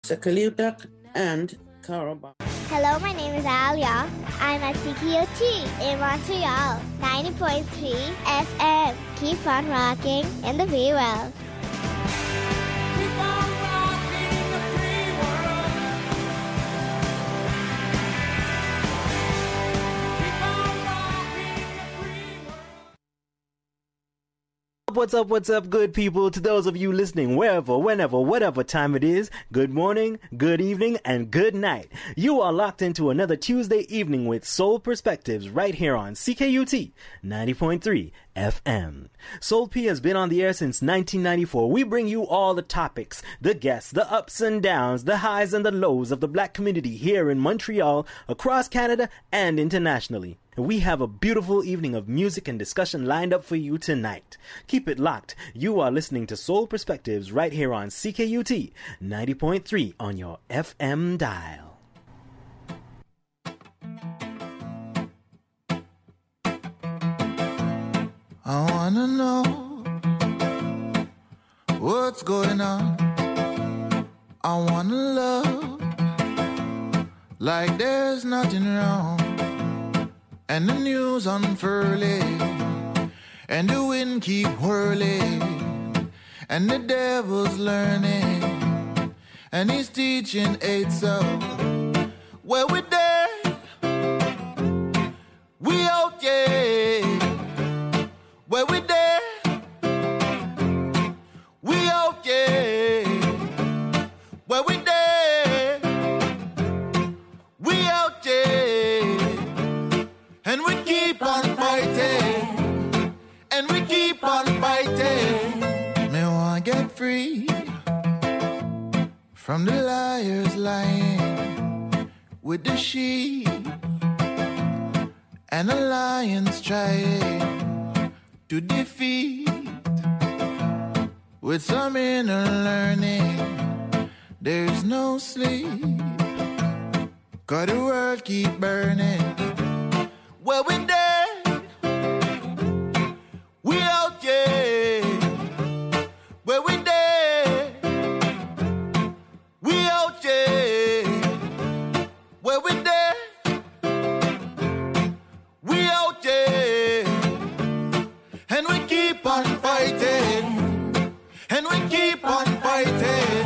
Sakaliutak, and Karabakh. Hello, my name is Alia. I'm at CKUT in Montreal, 90.3 FM. Keep on rocking in the free world. What's up, good people? To those of you listening, wherever, whenever, whatever time it is, good morning, good evening, and good night. You are locked into another Tuesday evening with Soul Perspectives right here on CKUT 90.3 FM. Soul P has been on the air since 1994. We bring you all the topics, the guests, the ups and downs, the highs and the lows of the black community here in Montreal, across Canada, and internationally. We have a beautiful evening of music and discussion lined up for you tonight. Keep it locked. You are listening to Soul Perspectives right here on CKUT 90.3 on your FM dial. I wanna know what's going on. I wanna love like there's nothing wrong. And the news unfurling, and the wind keep whirling, and the devil's learning, and he's teaching eight so. Where we there? We out, yeah. Where we there? We out, yeah. Where we there? We out, yeah. And we keep on fighting, and we keep on fighting. Me wanna get free from the liars lying with the sheep, and the lions trying to defeat. With some inner learning, there's no sleep, 'cause the world keep burning. Where we there? We out, yeah. Where we there? We out, yeah. Where we there? We out, yeah. And we keep on fighting. And we keep on fighting.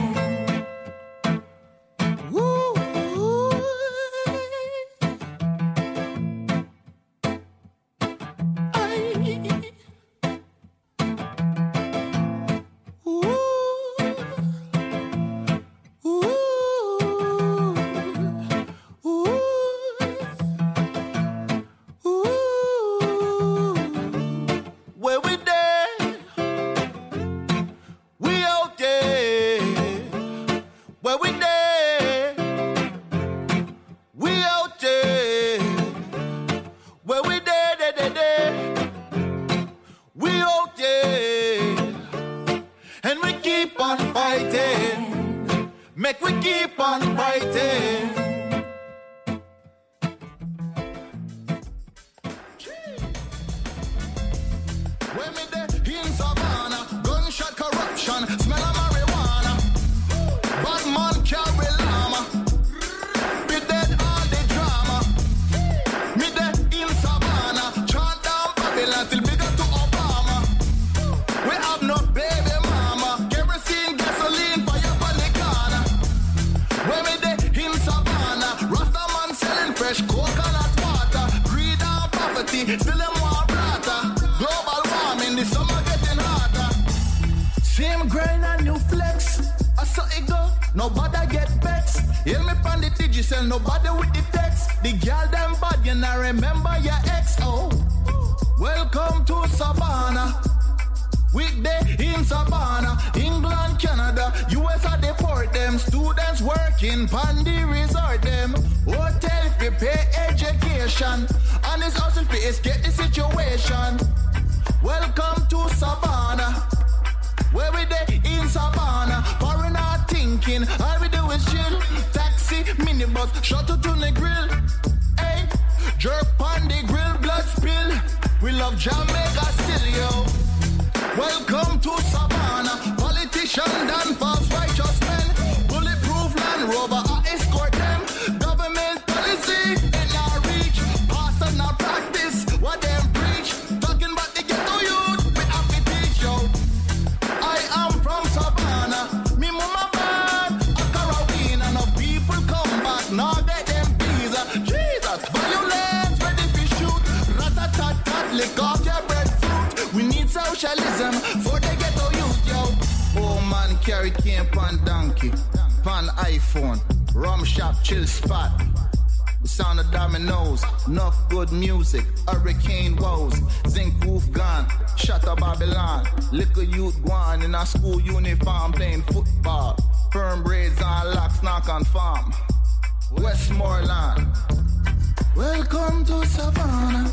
Welcome to Savannah. Politician done false righteous men. Bulletproof land socialism for the ghetto youth, yo. Oh man carry cane pan donkey, pan iPhone, rum shop, chill spot. The sound of dominoes, enough good music, hurricane woes, zinc roof gone, shatter Babylon, little youth gone in a school uniform playing football, firm braids on locks, knock on farm, Westmoreland. Welcome to Savannah.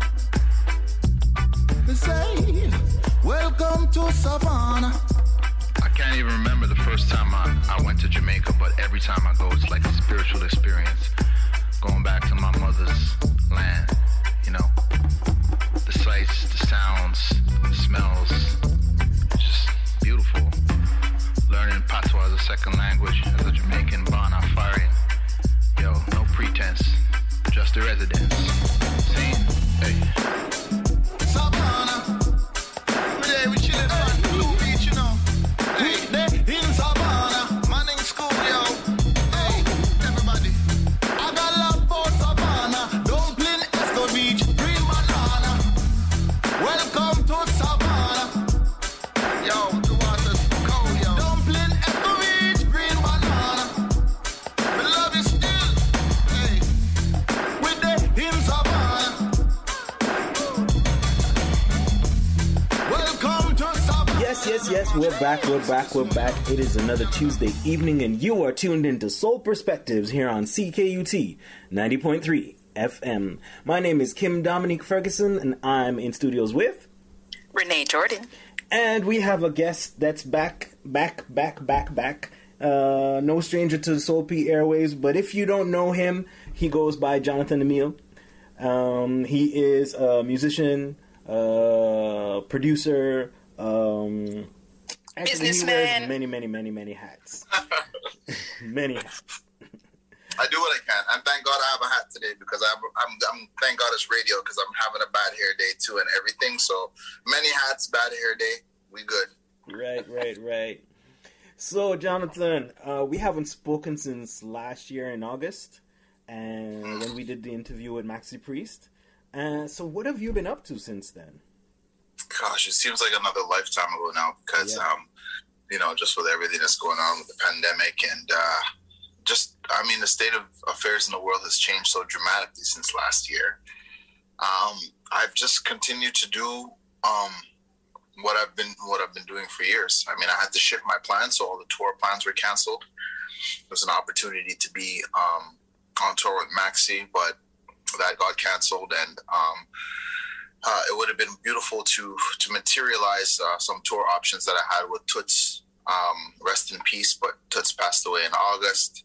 They say, welcome to Savannah. I can't even remember the first time I went to Jamaica, but every time I go, it's like a spiritual experience. Going back to my mother's land, you know, the sights, the sounds, the smells, just beautiful. Learning Patois as a second language, as a Jamaican, Bonafarian. Yo, no pretense, just a residence. Saying, hey. Savannah, today we chillin' on Blue Beach, you know. Hey, they in Savannah, Manning School, yo. Hey, everybody. I got love for Savannah, dumpling, Esco Beach, green banana. Welcome to Savannah. Yo, the water's cold, yo. Dumpling, Esco Beach, green banana. We love you still. Hey, with the in Savannah. Welcome to Savannah. Yes, we're back. It is another Tuesday evening, and you are tuned into Soul Perspectives here on CKUT 90.3 FM. My name is Kim Dominique Ferguson, and I'm in studios with Renee Jordan. And we have a guest that's back. No stranger to the Soul P airwaves, but if you don't know him, he goes by Jonathan Emile. He is a musician, producer, actually, businessman. he wears many hats. Many hats. I do what I can, and thank God I have a hat today because I'm thank God it's radio because I'm having a bad hair day too and everything. So many hats, bad hair day, we good. Right. So Jonathan, we haven't spoken since last year in August, and when we did the interview with Maxi Priest. So what have you been up to since then? Gosh, it seems like another lifetime ago now because you know, just with everything that's going on with the pandemic and the state of affairs in the world has changed so dramatically since last year. I've just continued to do what I've been doing for years. I mean, I had to shift my plans, so all the tour plans were canceled. There was an opportunity to be on tour with Maxi, but that got canceled, and it would have been beautiful to materialize some tour options that I had with Toots. Rest in peace, but Toots passed away in August.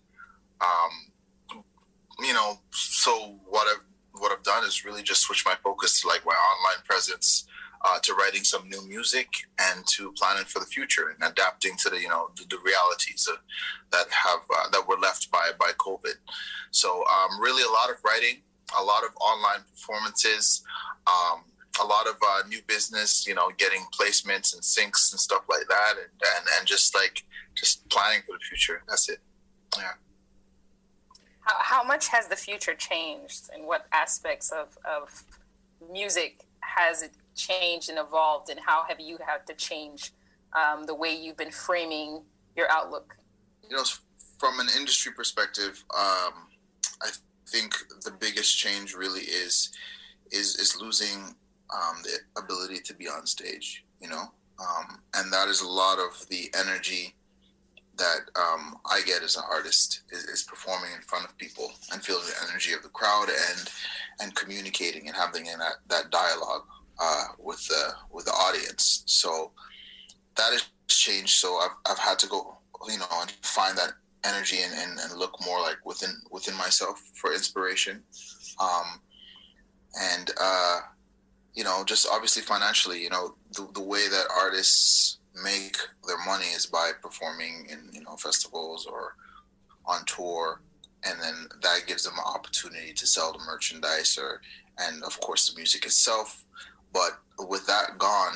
So what I've done is really just switch my focus to like my online presence, to writing some new music and to planning for the future and adapting to the realities that were left by COVID. So really a lot of writing, a lot of online performances, a lot of new business, getting placements and syncs and stuff like that, and just planning for the future. That's it. Yeah. How much has the future changed, and what aspects of music has it changed and evolved, and how have you had to change the way you've been framing your outlook? From an industry perspective, I think the biggest change really is losing the ability to be on stage, and that is a lot of the energy that I get as an artist is performing in front of people and feeling the energy of the crowd and communicating and having that dialogue with the audience. So that has changed. So I've had to go, and find that energy and look more like within myself for inspiration. Just obviously financially, the way that artists make their money is by performing in festivals or on tour, and then that gives them an opportunity to sell the merchandise and of course the music itself. But with that gone,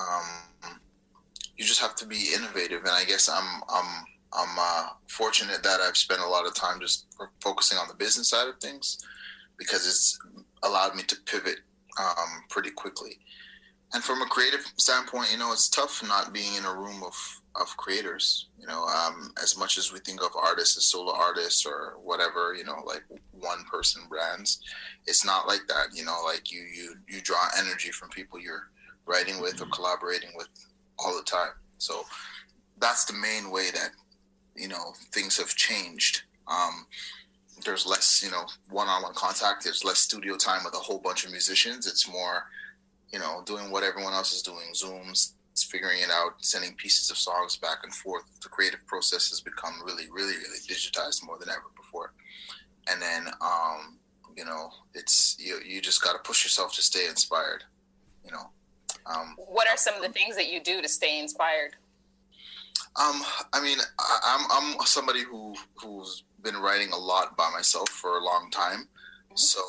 you just have to be innovative, and I guess I'm fortunate that I've spent a lot of time just focusing on the business side of things because it's allowed me to pivot pretty quickly. And from a creative standpoint, it's tough not being in a room of creators. As much as we think of artists as solo artists or whatever, like one person brands, it's not like that. Like you draw energy from people you're writing with or collaborating with all the time. So that's the main way that things have changed. There's less one-on-one contact. There's less studio time with a whole bunch of musicians. It's more doing what everyone else is doing, Zooms, figuring it out, sending pieces of songs back and forth. The creative process has become really, really, really digitized more than ever before. And then, it's you just got to push yourself to stay inspired. What are some of the things that you do to stay inspired? I mean, I'm somebody who's been writing a lot by myself for a long time. Mm-hmm. So,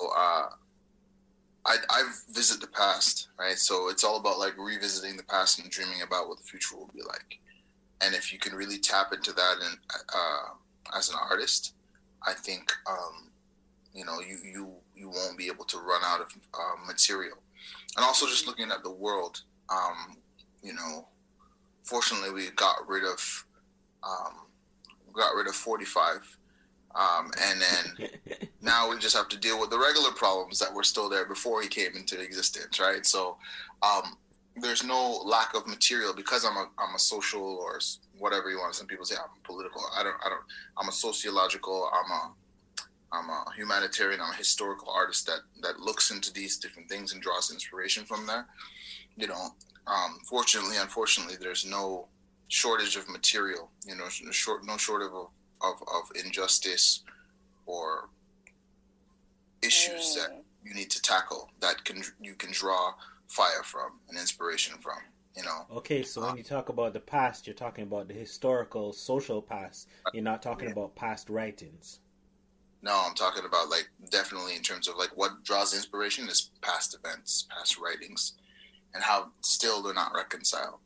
I visit the past, right? So it's all about like revisiting the past and dreaming about what the future will be like. And if you can really tap into that and as an artist, I think you won't be able to run out of material. And also just looking at the world, fortunately we got rid of 45. And then now we just have to deal with the regular problems that were still there before he came into existence, right? So there's no lack of material because I'm a social or whatever you want. Some people say I'm political. I'm a sociological. I'm a humanitarian. I'm a historical artist that looks into these different things and draws inspiration from there. Fortunately, unfortunately, there's no shortage of material. No shortage of injustice or issues that you need to tackle that you can draw fire from and inspiration from. Okay, so when you talk about the past, you're talking about the historical, social past. You're not talking about past writings. No, I'm talking about like definitely in terms of like what draws inspiration is past events, past writings, and how still they're not reconciled.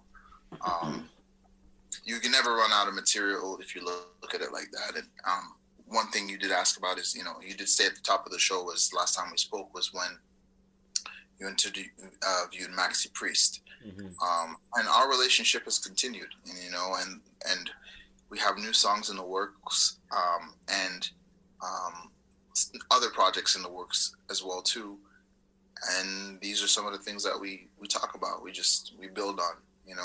You can never run out of material if you look at it like that. And one thing you did ask about is, you did say at the top of the show was last time we spoke was when you interviewed Maxi Priest. Mm-hmm. And our relationship has continued, and we have new songs in the works and other projects in the works as well too. And these are some of the things that we talk about. We build on,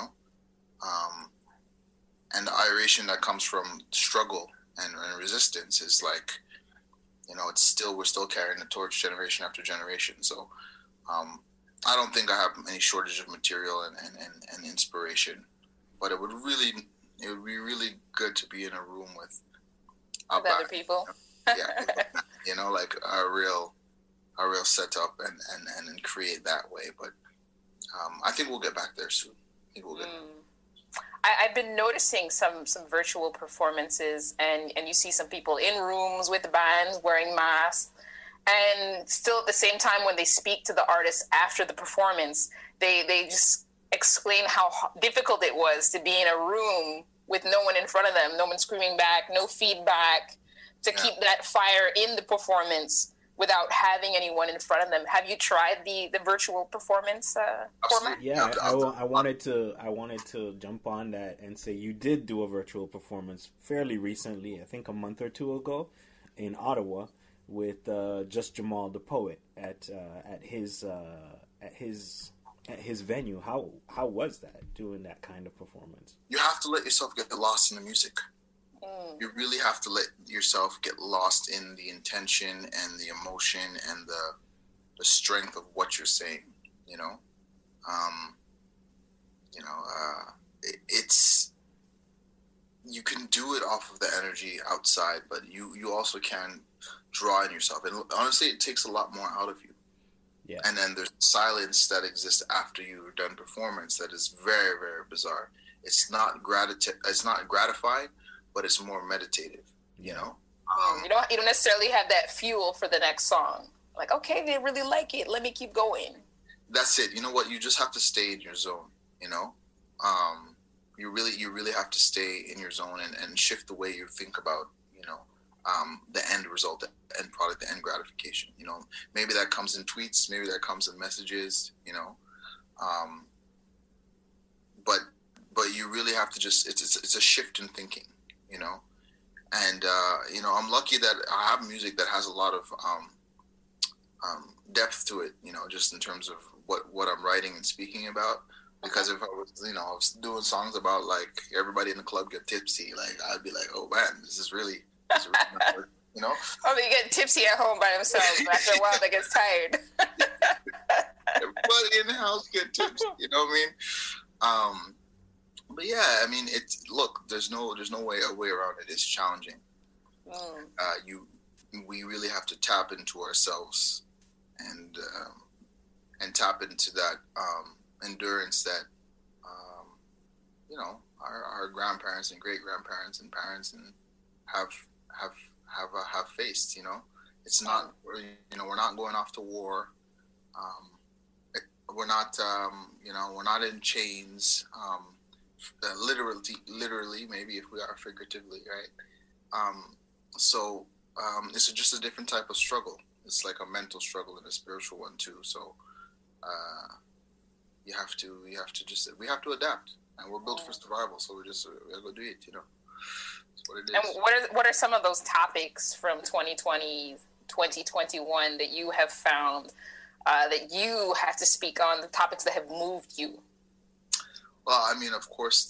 and the iteration that comes from struggle and resistance is like, we're still carrying the torch generation after generation. So I don't think I have any shortage of material and inspiration, but it would be really good to be in a room with other people. Yeah, like a real setup and create that way. But I think we'll get back there soon. I've been noticing some virtual performances, and you see some people in rooms with bands wearing masks, and still at the same time when they speak to the artists after the performance, they just explain how difficult it was to be in a room with no one in front of them, no one screaming back, no feedback, to keep that fire in the performance without having anyone in front of them. Have you tried the virtual performance format? Yeah, I wanted to jump on that and say you did do a virtual performance fairly recently, I think a month or two ago, in Ottawa with Just Jamal the Poet at his venue. How was that, doing that kind of performance? You have to let yourself get lost in the music. You really have to let yourself get lost in the intention and the emotion and the strength of what you're saying. It's you can do it off of the energy outside, but you also can draw in yourself. And honestly, it takes a lot more out of you. Yeah. And then there's silence that exists after you've done performance that is very, very bizarre. It's not gratifying, but it's more meditative, you don't necessarily have that fuel for the next song. Like, okay, they really like it, let me keep going. That's it. You know what? You just have to stay in your zone. You really have to stay in your zone and shift the way you think about the end result, the end product, the end gratification. Maybe that comes in tweets, maybe that comes in messages. But you really have to just, it's a shift in thinking, you know. And I'm lucky that I have music that has a lot of depth to it, you know, just in terms of what I'm writing and speaking about. Because if I was doing songs about like everybody in the club get tipsy, like I'd be like, oh man, this is really not work, you know. Oh, they get tipsy at home by themselves. After a while, they get tired. Everybody in the house get tipsy, you know what I mean? But yeah, I mean, there's no way around it. It's challenging. We really have to tap into ourselves and tap into that endurance that our grandparents and great grandparents and parents and have faced. You know, it's not, we're not going off to war. We're not we're not in chains. Literally, maybe if we are figuratively, right? So it's just a different type of struggle. It's like a mental struggle and a spiritual one too. So we have to adapt, and we're built for survival. So we gotta go do it. You know, that's what it is. And what are some of those topics from 2020, 2021 that you have found that you have to speak on? The topics that have moved you. Well, I mean, of course,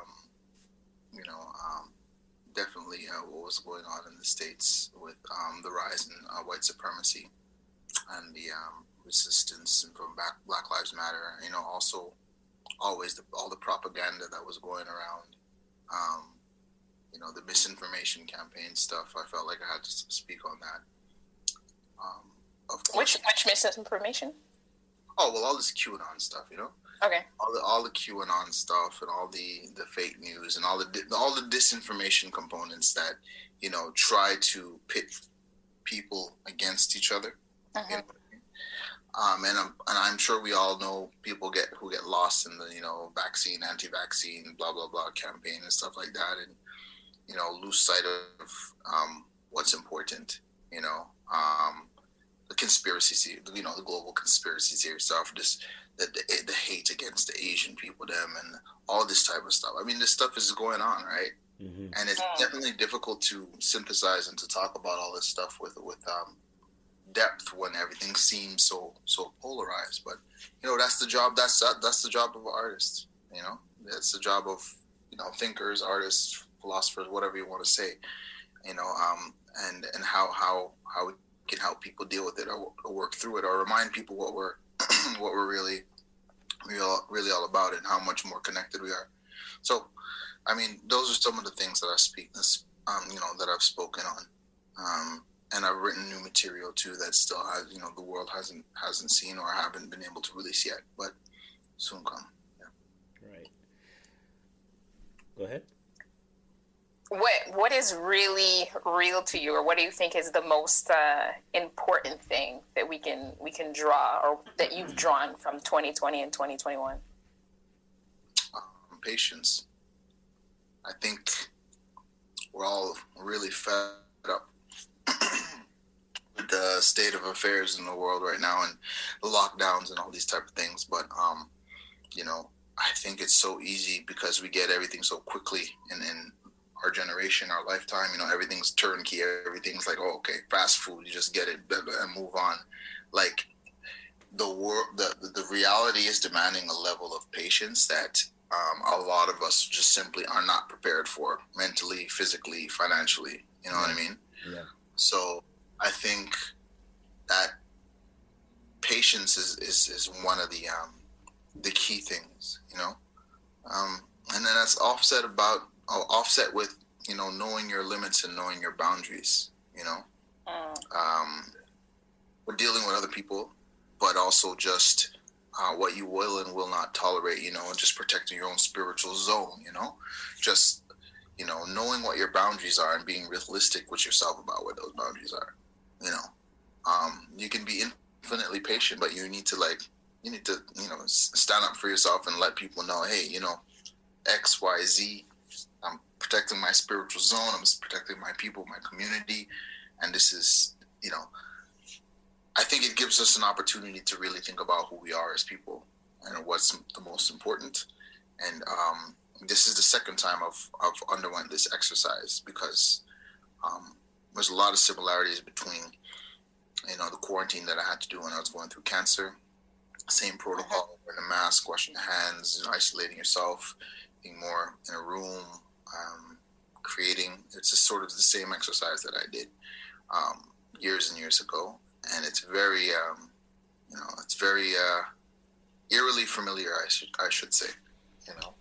definitely what was going on in the States with the rise in white supremacy and the resistance from Black Lives Matter. You know, also always all the propaganda that was going around. The misinformation campaign stuff. I felt like I had to speak on that. Of course. Which misinformation? Oh well, all this QAnon stuff. You know. Okay. All the QAnon stuff and all the fake news and all the disinformation components that try to pit people against each other. Uh-huh. And I'm sure we all know people who get lost in the vaccine, anti-vaccine, blah blah blah campaign and stuff like that, and lose sight of what's important. The conspiracy, the global conspiracy theory stuff, just the hate against the Asian people, and all this type of stuff. I mean, this stuff is going on, right? Mm-hmm. And it's definitely difficult to synthesize and to talk about all this stuff with depth when everything seems so polarized. But that's the job. That's the job of artists. That's the job of thinkers, artists, philosophers, whatever you want to say. And how we can help people deal with it or work through it or remind people what we're really all about and how much more connected we are. So, I mean, those are some of the things that I speak, that I've spoken on. And I've written new material too that still has, the world hasn't seen or haven't been able to release yet, but soon come. Yeah. Right. Go ahead. What is really real to you, or what do you think is the most important thing that we can draw, or that you've drawn from 2020 and 2021? Patience. I think we're all really fed up with the state of affairs in the world right now and the lockdowns and all these type of things. But I think it's so easy because we get everything so quickly in our generation, our lifetime, everything's turnkey. Everything's like, oh, okay, fast food, you just get it and move on. Like the world, the reality is demanding a level of patience that a lot of us just simply are not prepared for, mentally, physically, financially. You know what I mean? Yeah. So I think that patience is one of the key things, and then that's offset with knowing your limits and knowing your boundaries. We're dealing with other people, but also just what you will and will not tolerate, and just protecting your own spiritual zone. Just knowing what your boundaries are and being realistic with yourself about what those boundaries are. You can be infinitely patient, but you need to stand up for yourself and let people know, hey, X, Y, Z. I'm protecting my spiritual zone. I'm protecting my people, my community. And this is, I think it gives us an opportunity to really think about who we are as people and what's the most important. And this is the second time I've underwent this exercise because there's a lot of similarities between, you know, the quarantine that I had to do when I was going through cancer. Same protocol, wearing a mask, washing your hands, you know, isolating yourself, being more in a room, creating. It's just sort of the same exercise that I did years and years ago, and it's very, you know, it's very eerily familiar. I should say, you know.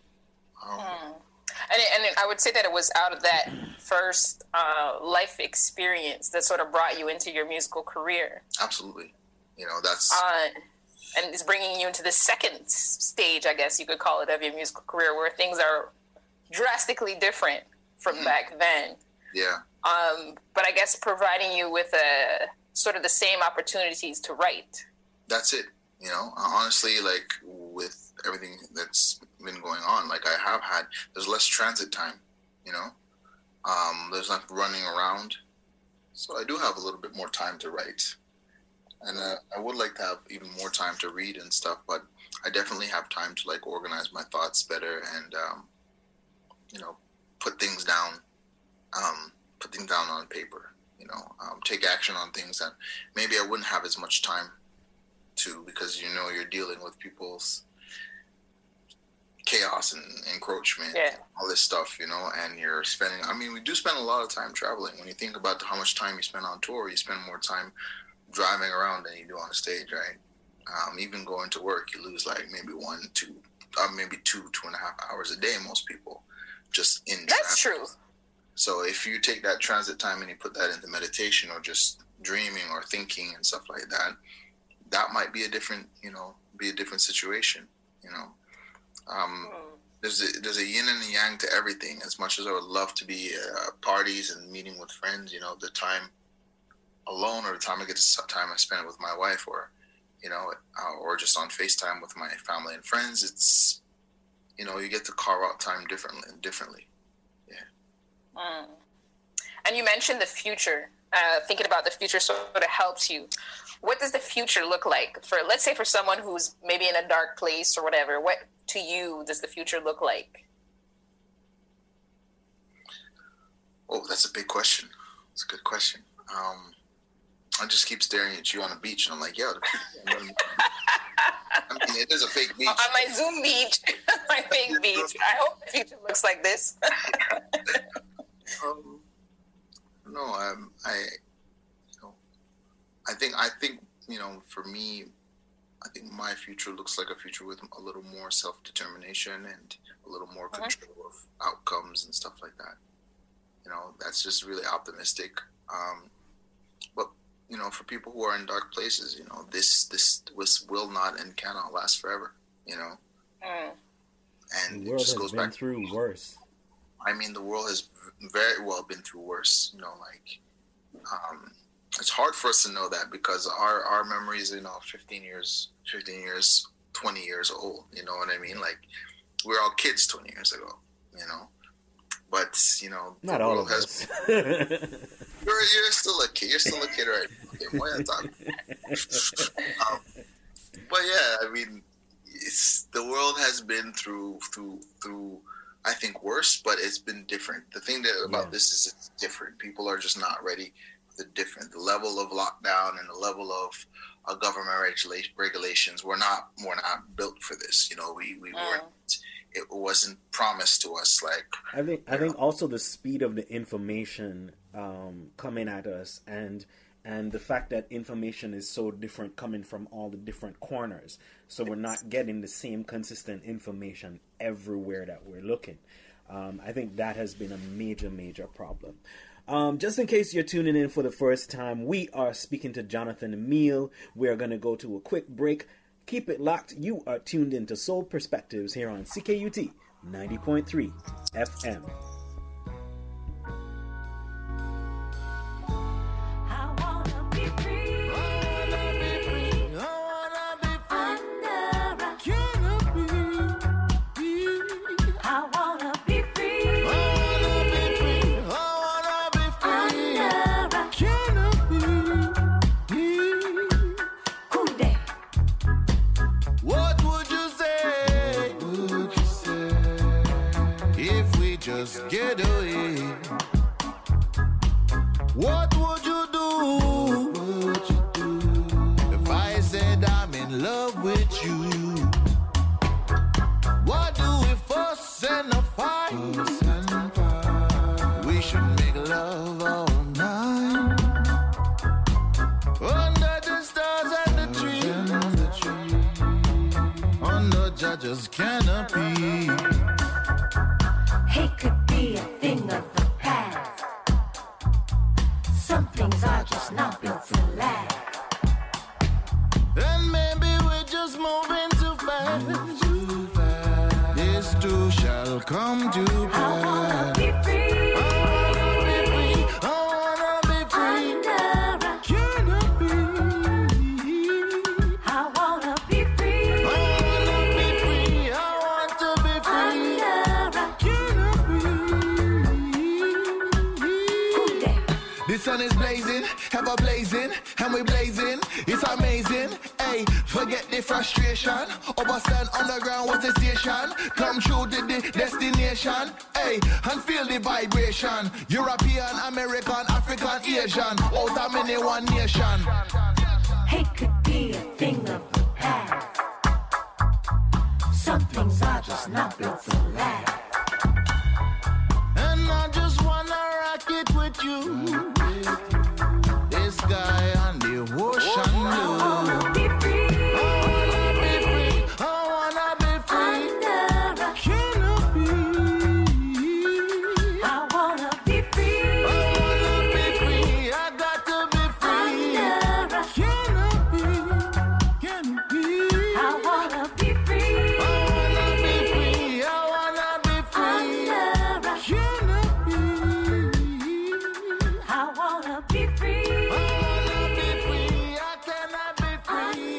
And I would say that it was out of that first life experience that sort of brought you into your musical career. Absolutely, you know, that's. And it's bringing you into the second stage, I guess you could call it, of your musical career, where things are drastically different from back then. Yeah. But I guess providing you with sort of the same opportunities to write. That's it. You know, honestly, like with everything that's been going on, like there's less transit time, you know, there's not running around. So I do have a little bit more time to write. And I would like to have even more time to read and stuff, but I definitely have time to like organize my thoughts better and, you know, put things down on paper, you know, take action on things that maybe I wouldn't have as much time to, because, you know, you're dealing with people's chaos and encroachment, and all this stuff, you know, and you're spending, I mean, we do spend a lot of time traveling. When you think about how much time you spend on tour, you spend more time driving around than you do on a stage, right? Even going to work, you lose like maybe 2.5 hours a day, most people, just in That's traffic. true. So if you take that transit time and you put that into meditation or just dreaming or thinking and stuff like that, that might be a different situation, you know. There's a yin and a yang to everything. As much as I would love to be parties and meeting with friends, you know, the time alone or the time I get to time I spend with my wife, or, you know, or just on FaceTime with my family and friends, it's, you know, you get to carve out time differently. Yeah. And you mentioned the future. Thinking about the future sort of helps you. What does the future look like for, let's say, for someone who's maybe in a dark place or whatever? What to you does the future look like? Oh, that's a big question. It's a good question. I just keep staring at you on the beach, and I'm like, yo, I mean, it is a fake beach. On my Zoom beach, my fake beach. I hope the future looks like this. No, I think, you know, for me, I think my future looks like a future with a little more self-determination and a little more control of outcomes and stuff like that. You know, that's just really optimistic. But, you know, for people who are in dark places, you know, this will not and cannot last forever, you know. And the world it just has goes been back through worse. I mean, the world has very well been through worse, you know, like, it's hard for us to know that because our memories, you know, 15 years, 20 years old, you know what I mean? Like, we're all kids 20 years ago, you know, but, you know, not all of us. You're still a kid. You're still a kid, right? Okay, why are you talking? But yeah, I mean, the world has been through, I think, worse, but it's been different. The thing about this is it's different. People are just not ready for the level of lockdown and the level of government regulations. We're not built for this. You know, we weren't. It wasn't promised to us. Like, I think also the speed of the information coming at us, and the fact that information is so different coming from all the different corners, so we're not getting the same consistent information everywhere that we're looking. I think that has been a major problem. Just in case you're tuning in for the first time, we are speaking to Jonathan Emile. We're going to go to a quick break. Keep it locked. You are tuned into Soul Perspectives here on CKUT 90.3 FM. What would you say? What would you do if I said I'm in love with you? What do we fuss and a fight? We should make love all night under the stars and the trees, under Judge's canopy. Hate could be a thing of the past. Some things are just not built to last. And maybe we're just moving too fast. This too shall come to pass. I wanna be free. I wanna be free. Under a Canopy. I wanna be free. I wanna be free. I want to be free. Under a cool day. The sun is blazing, ever blazing, and we blazing. It's amazing. Hey, forget the frustration. Overstand underground was the station. Come through to the destination. Hey, and feel the vibration. European, American, African, Asian. Out of many one nation. Hate could be a thing of the past. Some things are just not built to last. And I just wanna rock it with you. This guy on the ocean I wanna blue. be free. I wanna be free. I wanna be free. Under a Canopy. I wanna be free. I wanna be free. I got to be free. Under a Canopy. Canopy. I wanna be free. I wanna be free. I wanna be free. Under a Canopy. I wanna be free. I wanna be free. I cannot be free.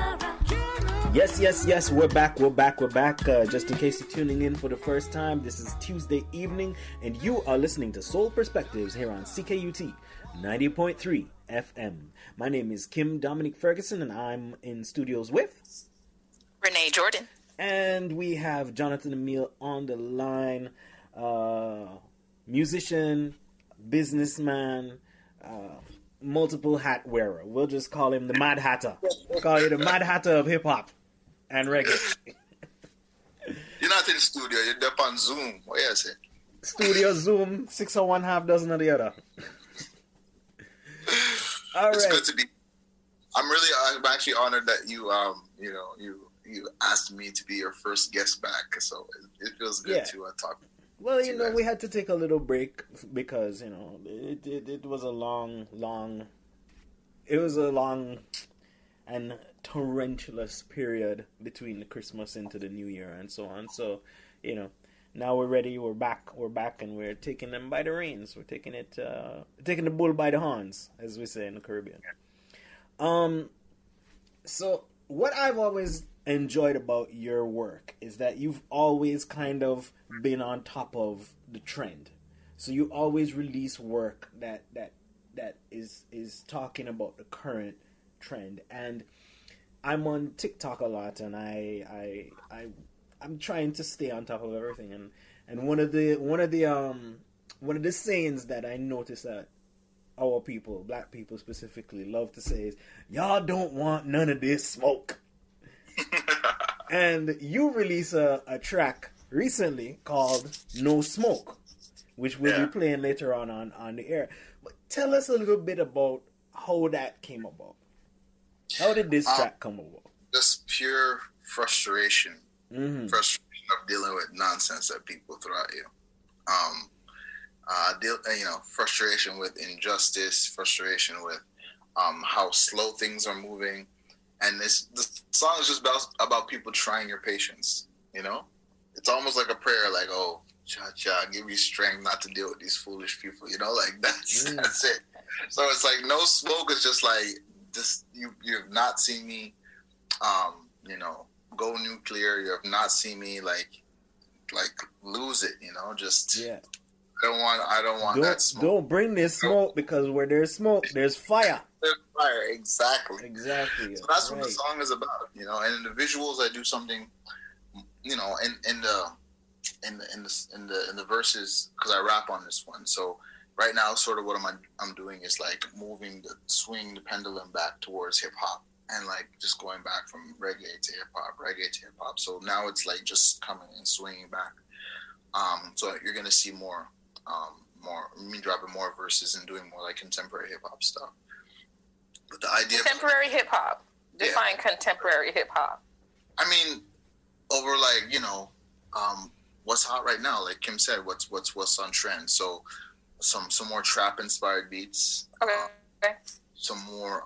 Yes, we're back. Just in case you're tuning in for the first time, this is Tuesday evening, and you are listening to Soul Perspectives here on CKUT 90.3 FM. My name is Kim Dominic Ferguson, and I'm in studios with... Renee Jordan. And we have Jonathan Emile on the line, musician, businessman, multiple hat wearer. We'll just call him the Mad Hatter. Call you the Mad Hatter of hip-hop and reggae. You're not in the studio. You're up on Zoom. What you say? Studio Zoom, 6 or one half dozen of the other. All It's right. good to be. I'm actually honored that you asked me to be your first guest back. So it feels good to talk. Well, we had to take a little break because, it was a long and torrentious period between the Christmas into the New Year and so on. So, now we're ready. We're back, and we're taking them by the reins. We're taking the bull by the horns, as we say in the Caribbean. So what I've always enjoyed about your work is that you've always kind of been on top of the trend. So you always release work that is talking about the current trend. And I'm on TikTok a lot, and I'm trying to stay on top of everything. And one of the sayings that I noticed that our people, black people specifically, love to say is, "Y'all don't want none of this smoke." And you released a track recently called "No Smoke," which we'll be playing later on the air. But tell us a little bit about how that came about. How did this track come about? Just pure frustration. Frustration of dealing with nonsense that people throw at you. Frustration with injustice, frustration with how slow things are moving. And the song is just about people trying your patience, It's almost like a prayer, like, oh, cha-cha, give me strength not to deal with these foolish people, that's it. So it's like No Smoke is just like, you've not seen me, go nuclear. You have not seen me like lose it, I don't want that smoke. Don't bring this smoke, because where there's smoke, there's fire. There's fire, exactly. Exactly. So that's what the song is about, And in the visuals, I do something, in the verses, because I rap on this one. So right now, sort of what I'm doing is like moving the pendulum back towards hip hop, and like just going back from reggae to hip hop. So now it's like just coming and swinging back. So you're gonna see me dropping more verses and doing more like contemporary hip hop stuff. But the idea contemporary hip hop. Define contemporary hip hop. I mean, over like, what's hot right now, like Kim said, what's on trend. So some more trap inspired beats. Okay. Some more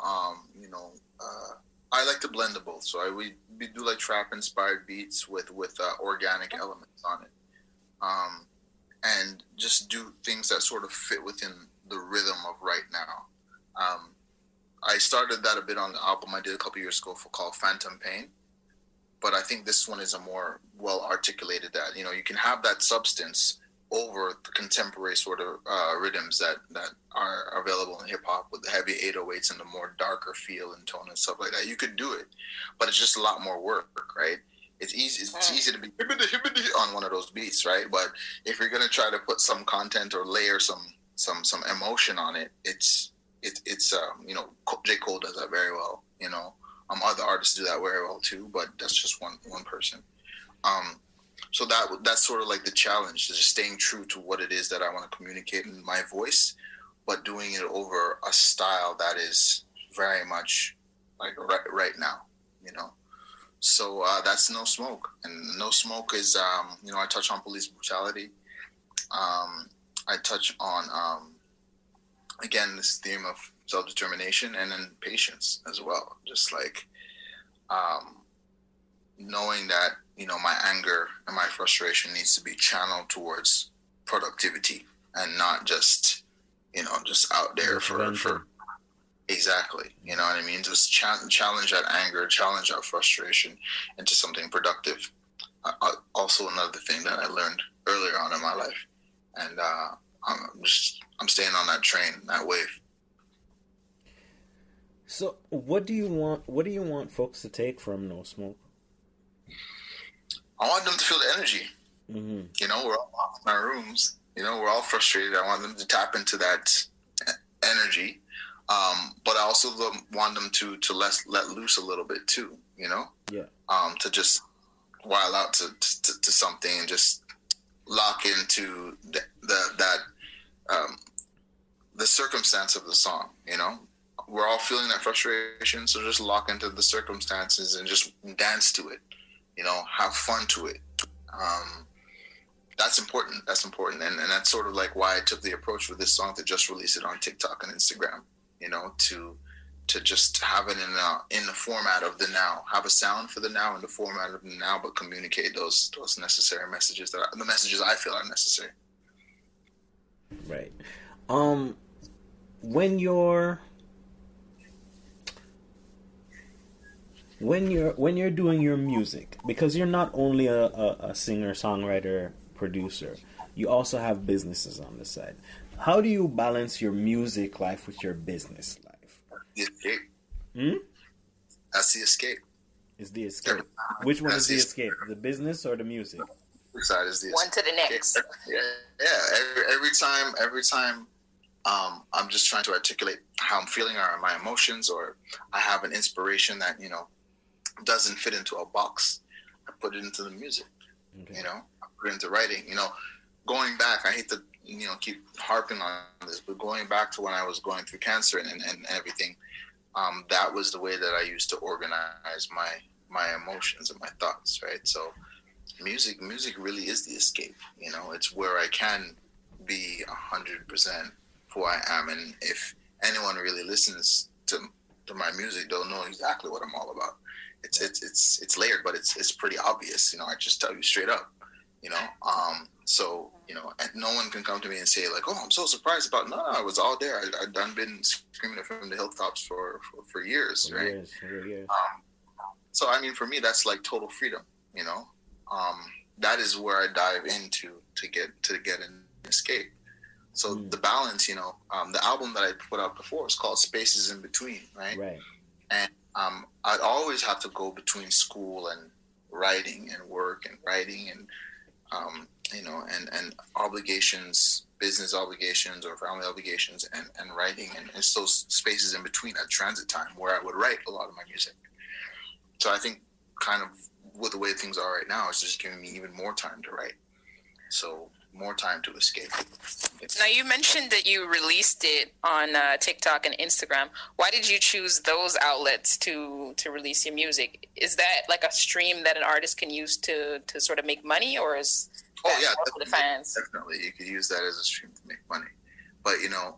I like to blend the both. So we do like trap inspired beats with organic elements on it. And just do things that sort of fit within the rhythm of right now. I started that a bit on the album I did a couple years ago called Phantom Pain. But I think this one is a more well articulated that, you can have that substance over the contemporary sort of rhythms that are available in hip hop with the heavy 808s and the more darker feel and tone and stuff like that. You could do it, but it's just a lot more work, right? It's easy. It's easy to be hibbity on one of those beats, right? But if you're gonna try to put some content or layer some emotion on it, it's J. Cole does that very well. Other artists do that very well too, but that's just one person. So that's sort of like the challenge, is just staying true to what it is that I want to communicate in my voice, but doing it over a style that is very much like right now, So that's No Smoke, and No Smoke is I touch on police brutality. I touch on again this theme of self-determination and then patience as well. Just like knowing that my anger and my frustration needs to be channeled towards productivity and not just just out there for exactly, you know what I mean? Just challenge that anger, challenge that frustration into something productive. Also another thing that I learned earlier on in my life, and I'm staying on that train, that wave. So what do you want folks to take from No Smoke? I want them to feel the energy. Mm-hmm. We're all locked in our rooms. We're all frustrated. I want them to tap into that energy. But I also want them to let loose a little bit too, Yeah. To just wild out to something and just lock into the circumstance of the song, We're all feeling that frustration, so just lock into the circumstances and just dance to it, have fun to it. That's important. And that's sort of like why I took the approach with this song to just release it on TikTok and Instagram, to just have it in the format of the now, have a sound for the now in the format of the now, but communicate those necessary messages, the messages I feel are necessary. Right. When you're doing your music, because you're not only a singer, songwriter, producer, you also have businesses on the side. How do you balance your music life with your business life? The escape. That's the escape. It's the escape. Which one is the escape? The business or the music? Which side is the one to the next? Yeah. Every time I'm just trying to articulate how I'm feeling or my emotions, or I have an inspiration that doesn't fit into a box, I put it into the music. Okay. I put it into writing. Going back, I hate to keep harping on this, but going back to when I was going through cancer and everything, that was the way that I used to organize my emotions and my thoughts, right? So music really is the escape. It's where I can be 100% who I am, and if anyone really listens to my music, they'll know exactly what I'm all about. It's layered, but it's pretty obvious. I just tell you straight up. So and no one can come to me and say like, "Oh, I'm so surprised about." No, I was all there. I've done been screaming it from the hilltops for years, right? Years. So I mean, for me, that's like total freedom. That is where I dive into to get an escape. So the balance, the album that I put out before is called Spaces in Between, right? Right. And I'd always have to go between school and writing and work and writing and and obligations business obligations or family obligations and writing, and it's those spaces in between, that transit time where I would write a lot of my music. So I think kind of with the way things are right now, it's just giving me even more time to write. So more time to escape. Now, you mentioned that you released it on TikTok and Instagram. Why did you choose those outlets to release your music? Is that like a stream that an artist can use to sort of make money, or is that more for the fans? Definitely, you could use that as a stream to make money. But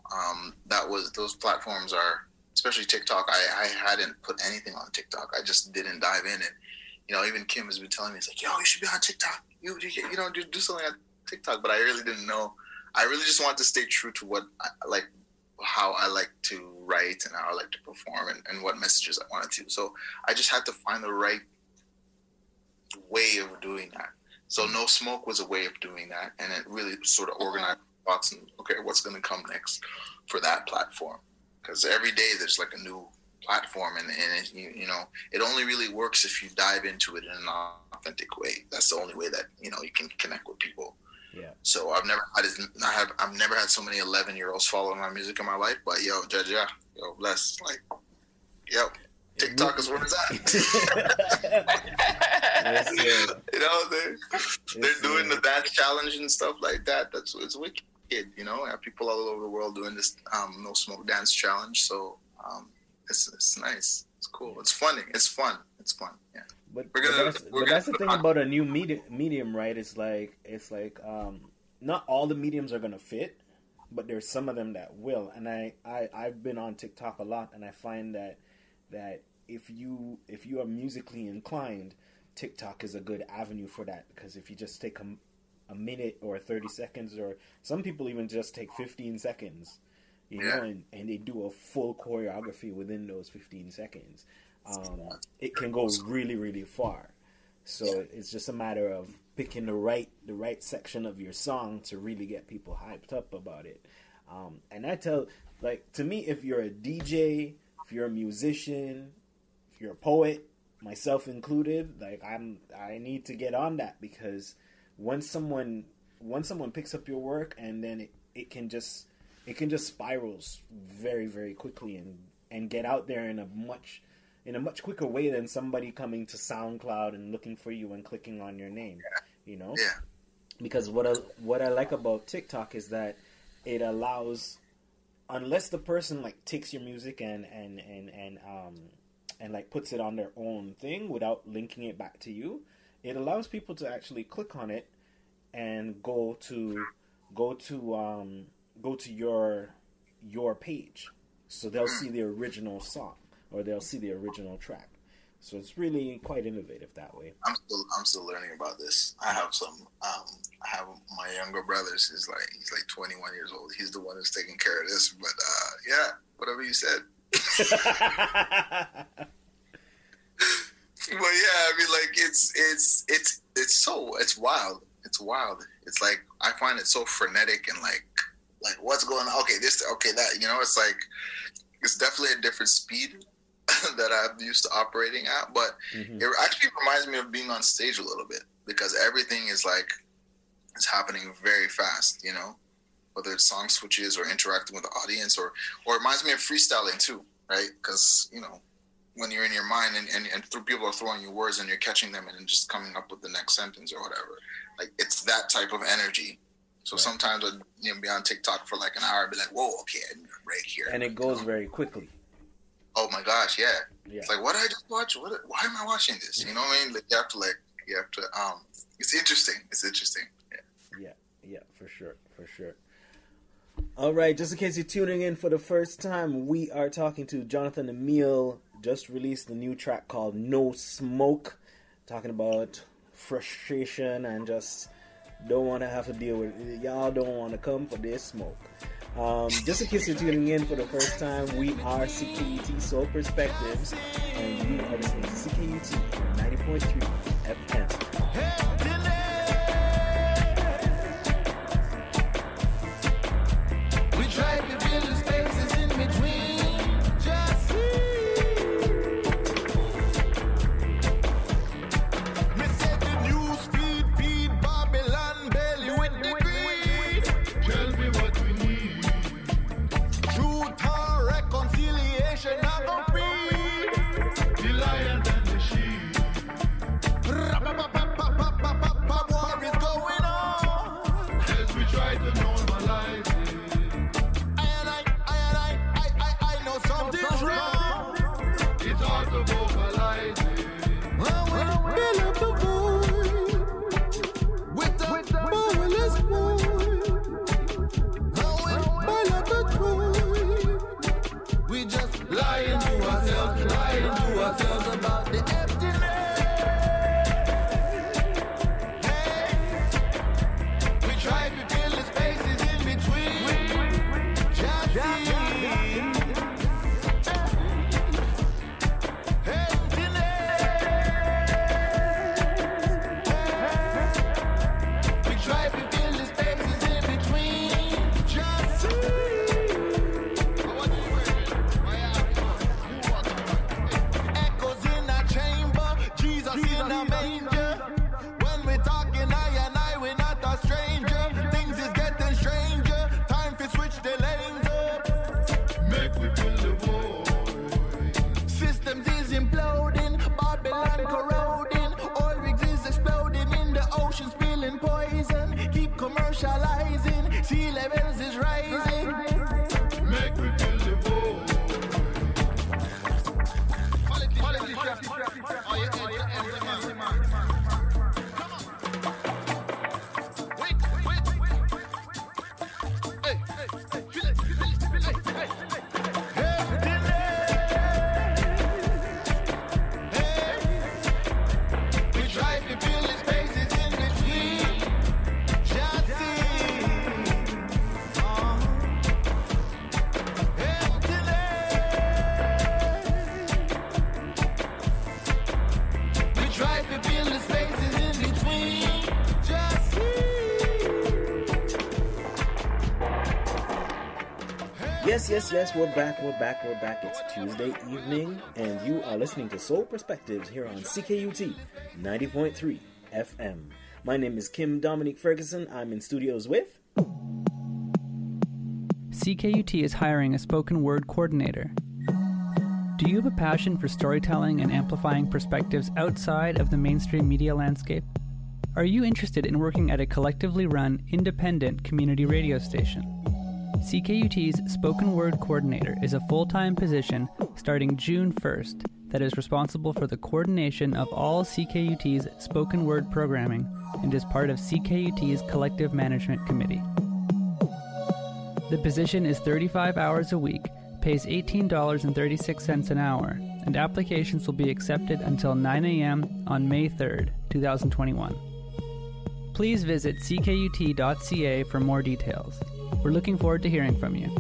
those platforms are, especially TikTok. I hadn't put anything on TikTok. I just didn't dive in, and even Kim has been telling me, it's like, yo, you should be on TikTok. You do something on TikTok, but I really didn't know. I really just wanted to stay true to what how I like to write and how I like to perform and what messages I wanted to. So I just had to find the right way of doing that. So No Smoke was a way of doing that, and it really sort of organized thoughts and, okay, what's going to come next for that platform? Because every day there's like a new platform, and it only really works if you dive into it in an authentic way. That's the only way that you can connect with people. Yeah. So I've never had so many 11-year-olds following my music in my life, but bless, TikTok is where it's at. Yes, they're doing the dance challenge and stuff like that. It's wicked. I have people all over the world doing this No Smoke dance challenge. So it's nice. It's cool. It's funny. It's fun. Yeah. But that's the thing about a new medium, right? It's like not all the mediums are gonna fit, but there's some of them that will. And I've been on TikTok a lot, and I find that if you are musically inclined, TikTok is a good avenue for that, because if you just take a minute or 30 seconds, or some people even just take 15 seconds, and they do a full choreography within those 15 seconds. It can go really, really far. So it's just a matter of picking the right section of your song to really get people hyped up about it. And I tell, to me, if you're a DJ, if you're a musician, if you're a poet, myself included, I need to get on that, because once someone picks up your work, and then it can just spirals very, very quickly and get out there in a much quicker way than somebody coming to SoundCloud and looking for you and clicking on your name, Yeah. Because what I like about TikTok is that it allows, unless the person takes your music and puts it on their own thing without linking it back to you, it allows people to actually click on it and go to your page, so they'll see the original song, or they'll see the original track. So it's really quite innovative that way. I'm still learning about this. I have I have my younger brother. He's like 21 years old. He's the one who's taking care of this. But whatever you said. But it's wild. It's wild. It's like, I find it so frenetic and like what's going on? Okay, that, it's like, it's definitely a different speed that I'm used to operating at, but it actually reminds me of being on stage a little bit, because everything is it's happening very fast, whether it's song switches or interacting with the audience, or it reminds me of freestyling too, right? Because, when you're in your mind and people are throwing you words and you're catching them and just coming up with the next sentence or whatever, it's that type of energy. So sometimes I'd be on TikTok for an hour and be like, whoa, okay, I need a break here. And it goes very quickly. Oh my gosh, yeah. It's like, what did I just watch? Why am I watching this? You know what I mean? You have to, it's interesting. It's interesting. Yeah, for sure. All right, just in case you're tuning in for the first time, we are talking to Jonathan Emile. Just released a new track called No Smoke, talking about frustration and just don't want to have to deal with it. Y'all don't want to come for this smoke. Just in case you're tuning in for the first time, we are CKUT Soul Perspectives, and you are listening to CKUT 90.3 FM. We try to fill the spaces in between. Just me said the news feed Babylon belly with the greed. Tell me Yes, we're back. It's Tuesday evening, and you are listening to Soul Perspectives here on CKUT 90.3 FM. My name is Kim Dominique Ferguson. I'm in studios with... CKUT is hiring a spoken word coordinator. Do you have a passion for storytelling and amplifying perspectives outside of the mainstream media landscape? Are you interested in working at a collectively run, independent community radio station? CKUT's Spoken Word Coordinator is a full-time position starting June 1st that is responsible for the coordination of all CKUT's spoken word programming and is part of CKUT's Collective Management Committee. The position is 35 hours a week, pays $18.36 an hour, and applications will be accepted until 9 a.m. on May 3rd, 2021. Please visit ckut.ca for more details. We're looking forward to hearing from you.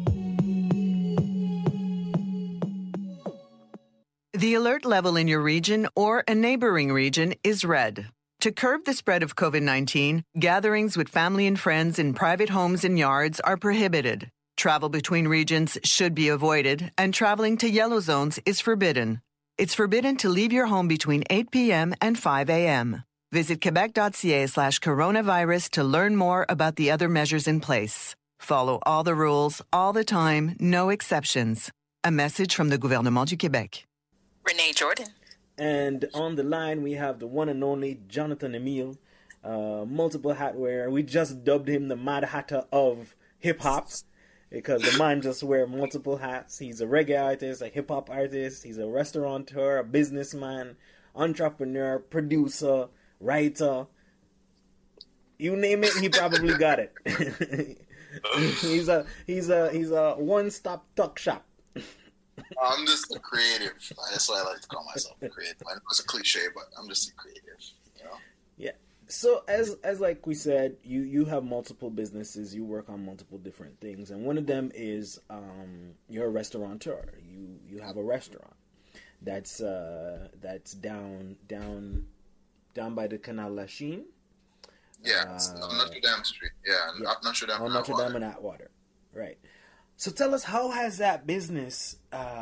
The alert level in your region or a neighboring region is red. To curb the spread of COVID-19, gatherings with family and friends in private homes and yards are prohibited. Travel between regions should be avoided, and traveling to yellow zones is forbidden. It's forbidden to leave your home between 8 p.m. and 5 a.m. Visit quebec.ca/coronavirus to learn more about the other measures in place. Follow all the rules, all the time, no exceptions. A message from the Gouvernement du Québec. Renee Jordan. And on the line, we have the one and only Jonathan Emile, multiple hat wearer. We just dubbed him the Mad Hatter of hip-hop because the man just wears multiple hats. He's a reggae artist, a hip-hop artist. He's a restaurateur, a businessman, entrepreneur, producer, writer. You name it, he probably got it. He's a one-stop tuck shop. I'm just a creative. That's why I like to call myself a creative. I know it's a cliche, but I'm just a creative. You know? Yeah. So as like we said, you have multiple businesses. You work on multiple different things, and one of them is you're a restaurateur. You have a restaurant that's down by the Canal Lachine. Yeah, on Notre Dame Street. Yeah, Notre Dame. On Notre Dame and Atwater. Right. So tell us, how has that business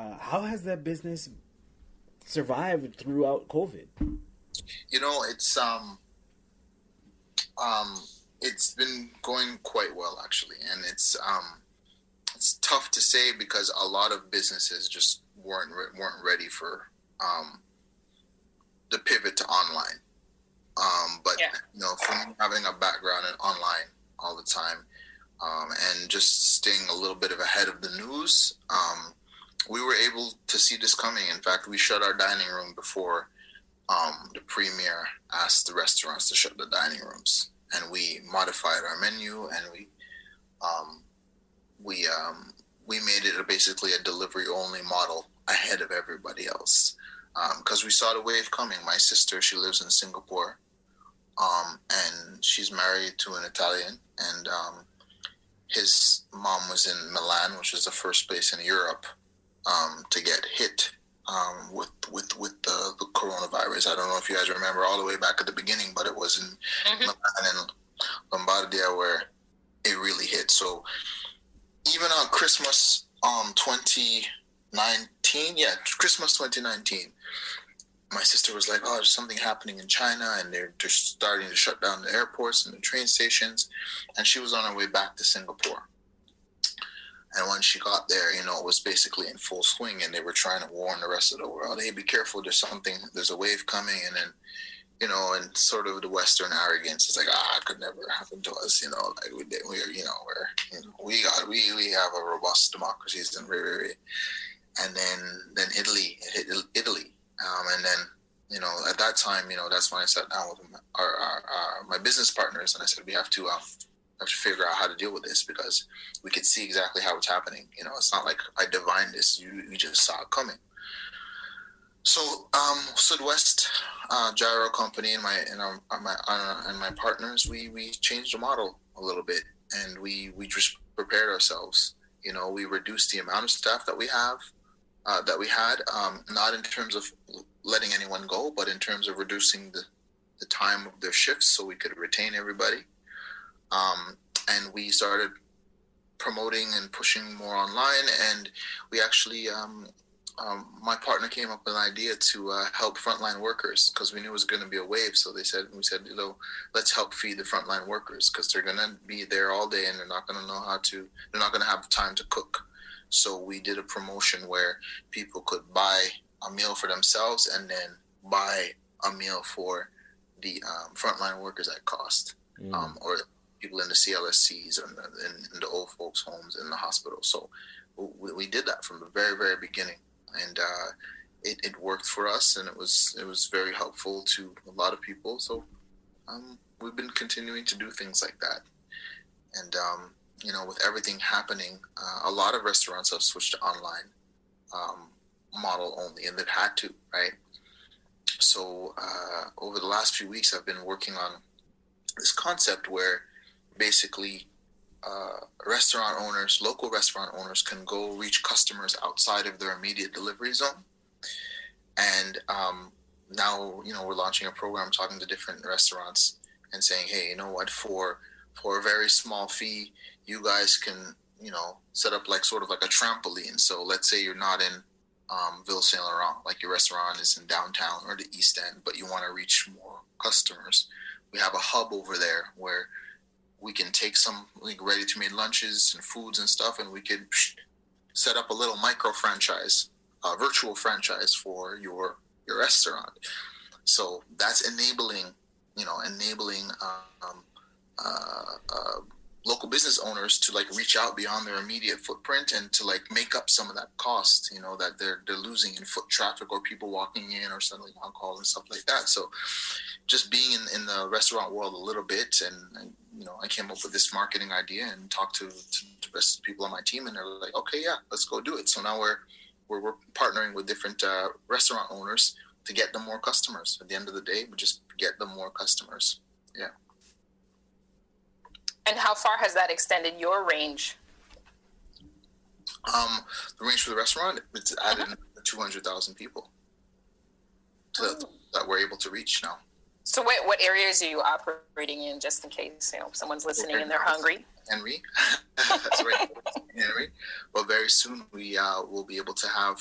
survived throughout COVID? You know, it's been going quite well actually, and it's tough to say because a lot of businesses just weren't ready for the pivot to online. But you know, from having a background in online all the time, and just staying a little bit ahead of the news, we were able to see this coming. In fact, we shut our dining room before the premier asked the restaurants to shut the dining rooms, and we modified our menu, and we made it basically a delivery only model ahead of everybody else, because we saw the wave coming. My sister, she lives in Singapore, and she's married to an Italian, and his mom was in Milan, which is the first place in Europe to get hit with the coronavirus. I don't know if you guys remember all the way back at the beginning, but it was in Milan and Lombardia where it really hit. So even on Christmas 2019, Christmas 2019, my sister was like, oh, there's something happening in China, and they're starting to shut down the airports and the train stations. And she was on her way back to Singapore. And when she got there, you know, it was basically in full swing, and they were trying to warn the rest of the world, hey, be careful, there's a wave coming. And then, you know, and sort of the Western arrogance is like, it could never happen to us, you know, like we have a robust democracy, and then Italy, it hit Italy. And then, you know, at that time, you know, that's when I sat down with my business partners, and I said, we have to figure out how to deal with this, because we could see exactly how it's happening. You know, it's not like I divined this; you just saw it coming. So, Sudwest Gyro Company and my partners, we changed the model a little bit, and we just prepared ourselves. You know, we reduced the amount of staff that we had, not in terms of letting anyone go, but in terms of reducing the time of their shifts so we could retain everybody. And we started promoting and pushing more online, and we actually, my partner came up with an idea to help frontline workers, because we knew it was going to be a wave. So we said, let's help feed the frontline workers, because they're going to be there all day and they're not going to they're not going to have time to cook. So we did a promotion where people could buy a meal for themselves and then buy a meal for the frontline workers at cost, or people in the CLSCs and in the old folks' homes in the hospital. So we did that from the very, very beginning, and it worked for us, and it was very helpful to a lot of people. So we've been continuing to do things like that, and with everything happening, a lot of restaurants have switched to online model only, and they've had to, right? So over the last few weeks, I've been working on this concept where basically local restaurant owners can go reach customers outside of their immediate delivery zone. And now, we're launching a program talking to different restaurants and saying, hey, you know what, for a very small fee, you guys can, set up sort of like a trampoline. So let's say you're not in Ville Saint Laurent, like your restaurant is in downtown or the East End, but you want to reach more customers. We have a hub over there where we can take some ready-to-made lunches and foods and stuff, and we could set up a little micro franchise, virtual franchise for your restaurant. So that's enabling local business owners to reach out beyond their immediate footprint and to make up some of that cost, that they're losing in foot traffic or people walking in or selling alcohol and stuff like that. So just being in the restaurant world a little bit, and I came up with this marketing idea and talked to the rest of the people on my team, and they're like, okay, yeah, let's go do it. So now we're partnering with different restaurant owners to get them more customers. At the end of the day, we just get them more customers. Yeah. And how far has that extended your range? The range for the restaurant, it's added 200,000 people that we're able to reach now. So what areas are you operating in, just in case someone's listening and they're hungry? Henry. That's right, Henry. But very soon we will be able to have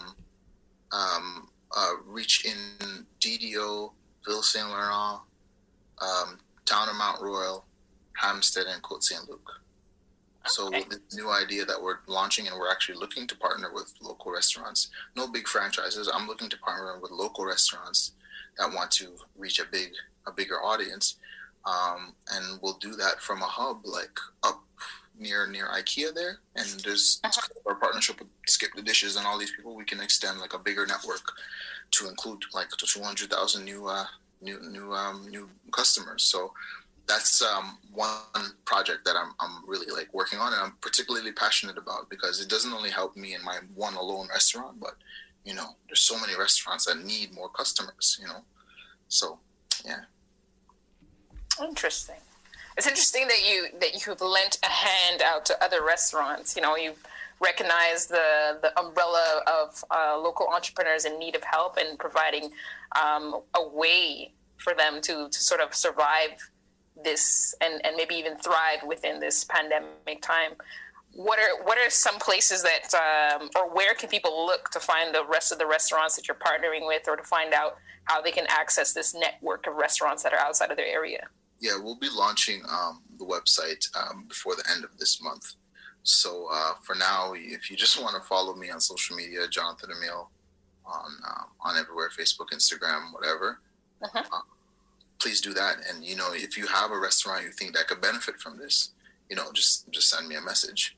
reach in DDO, Ville Saint Laurent, Town of Mount Royal, Hampstead, and Côte Saint Luc. So with this new idea that we're launching, and we're actually looking to partner with local restaurants, no big franchises. I'm looking to partner with local restaurants that want to reach a bigger audience, and we'll do that from a hub up near IKEA there. And there's our partnership with Skip the Dishes and all these people. We can extend a bigger network to include 200,000 new customers. So that's one project that I'm really working on, and I'm particularly passionate about, because it doesn't only help me in my one alone restaurant, but there's so many restaurants that need more customers. So yeah. Interesting. It's interesting that you've lent a hand out to other restaurants. You've recognized the umbrella of local entrepreneurs in need of help, and providing a way for them to sort of survive this and maybe even thrive within this pandemic time. What are some places that or where can people look to find the rest of the restaurants that you're partnering with, or to find out how they can access this network of restaurants that are outside of their area? Yeah, we'll be launching the website before the end of this month. So for now, if you just want to follow me on social media, Jonathan Emile on everywhere, Facebook, Instagram, whatever, please do that. And, if you have a restaurant you think that could benefit from this, just send me a message,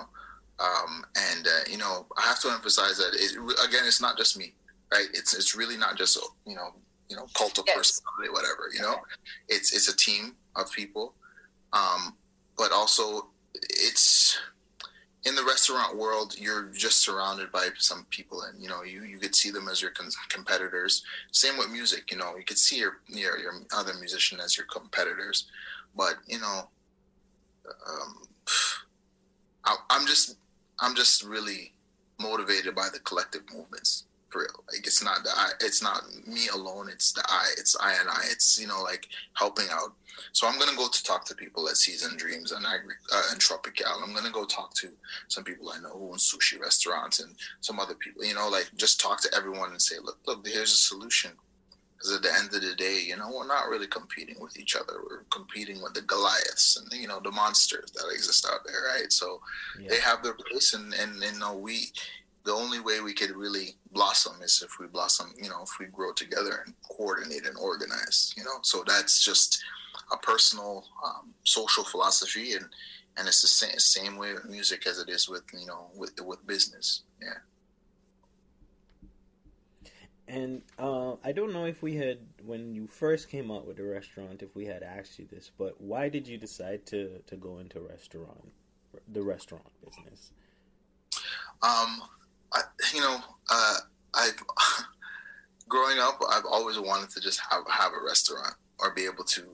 I have to emphasize that it's not just me, right? It's really not just, cult of personality, whatever, it's a team of people. But also it's in the restaurant world, you're just surrounded by some people, and, you could see them as your competitors. Same with music, you could see your other musician as your competitors, but, I'm just really motivated by the collective movements, for real. Like it's not it's not me alone. It's the I. It's I and I. It's like helping out. So I'm gonna go to talk to people at Season Dreams and and Tropical. I'm gonna go talk to some people I know who own sushi restaurants and some other people. Like just talk to everyone and say, look, here's a solution. Because at the end of the day, we're not really competing with each other. We're competing with the Goliaths and the monsters that exist out there, right? So they have their place, and the only way we could really blossom is if we blossom, if we grow together and coordinate and organize, So that's just a personal social philosophy, and it's the same way with music as it is with with business. Yeah. And I don't know if we had, when you first came out with the restaurant, if we had asked you this, but why did you decide to go into the restaurant business? Growing up, I've always wanted to just have a restaurant or be able to,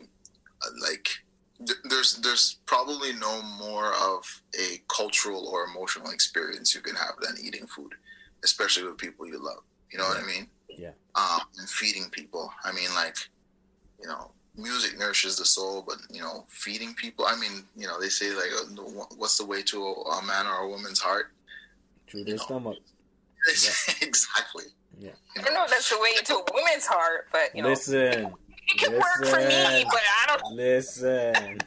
there's probably no more of a cultural or emotional experience you can have than eating food, especially with people you love. You know what I mean? Yeah. And feeding people. I mean, music nourishes the soul, but, feeding people, they say, what's the way to a man or a woman's heart? Through their stomach. Yeah. Exactly. Yeah. I don't know if that's the way to a woman's heart, but, Listen. It can work for me, but I don't... Listen.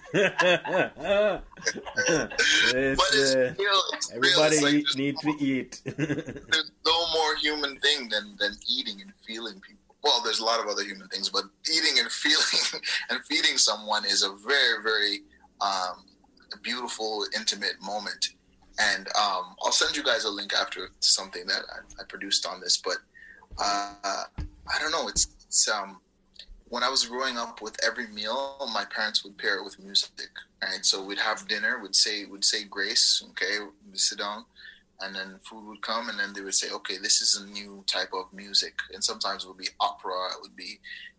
Listen. But it's real. Everybody needs to eat. There's no more human thing than eating and feeling people. Well, there's a lot of other human things, but eating and feeling and feeding someone is a very, very beautiful, intimate moment. And I'll send you guys a link after to something that I produced on this. But I don't know. It's when I was growing up, with every meal, my parents would pair it with music. Right, so we'd have dinner. We'd say grace. Okay, we'd sit down, and then food would come, and then they would say, okay, this is a new type of music. And sometimes it would be opera. It would be,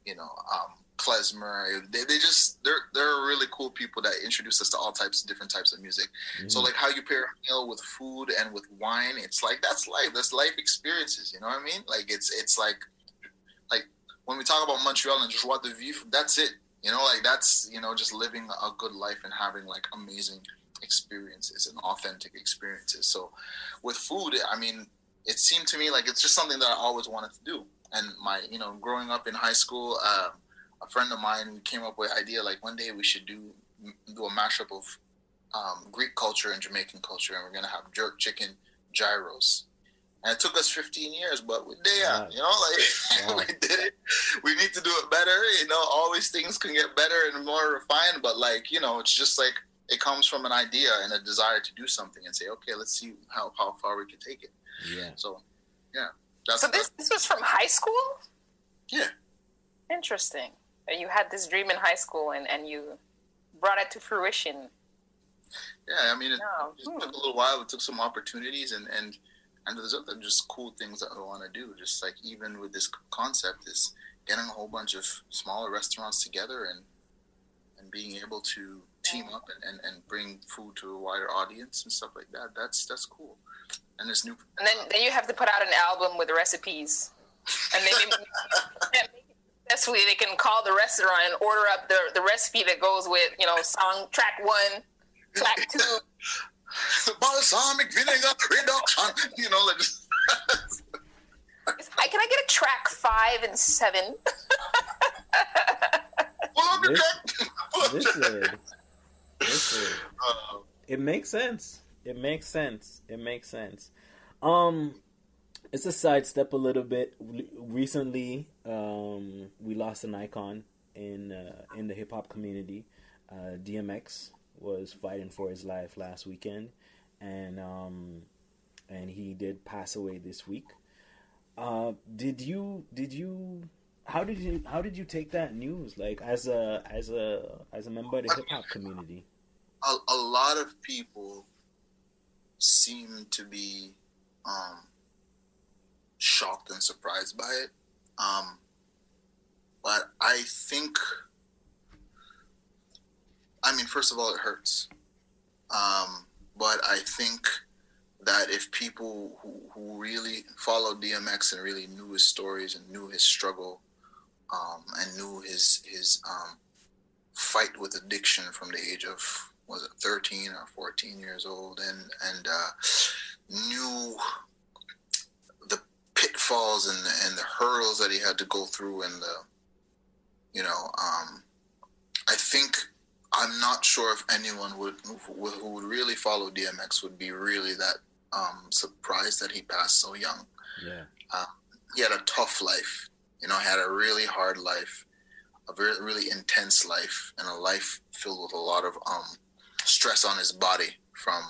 klezmer. They're really cool people that introduce us to all different types of music. Mm-hmm. So like how you pair a meal with food and with wine, it's like that's life. That's life experiences. You know what I mean? Like it's like when we talk about Montreal and joie de vivre, that's it. That's just living a good life and having like amazing experiences and authentic experiences. So with food, it seemed to me like it's just something that I always wanted to do. And growing up in high school, a friend of mine came up with the idea like one day we should do a mashup of Greek culture and Jamaican culture, and we're gonna have jerk chicken gyros. And it took us 15 years, but we did, wow. We did it. We need to do it better. Always things can get better and more refined, but it's just like it comes from an idea and a desire to do something and say, okay, let's see how far we can take it. Yeah. So, yeah. So this was from high school? Yeah. Interesting. You had this dream in high school and you brought it to fruition. Yeah, it took a little while. It took some opportunities and there's other just cool things that I want to do. Just like even with this concept is getting a whole bunch of smaller restaurants together and being able to team up and bring food to a wider audience and stuff like that. That's cool. And this new. And then you have to put out an album with recipes, and then make it successfully. They can call the restaurant and order up the recipe that goes with song track 1, track 2. Balsamic vinegar reduction. Can I get a track 5 and 7? Listen. It makes sense. It's a sidestep a little bit. Recently, we lost an icon in the hip hop community. DMX was fighting for his life last weekend, and he did pass away this week. How did you take that news, like as a member of the hip hop community? A lot of people seem to be shocked and surprised by it, but I think, first of all, it hurts, but I think that if people who really followed DMX and really knew his stories and knew his struggle, and knew his fight with addiction from the age of, was it 13 or 14 years old, and knew the pitfalls and the hurdles that he had to go through, and I think, I'm not sure if anyone who would really follow DMX would be really that surprised that he passed so young. Yeah. He had a tough life, he had a really hard life, a very, really intense life, and a life filled with a lot of stress on his body from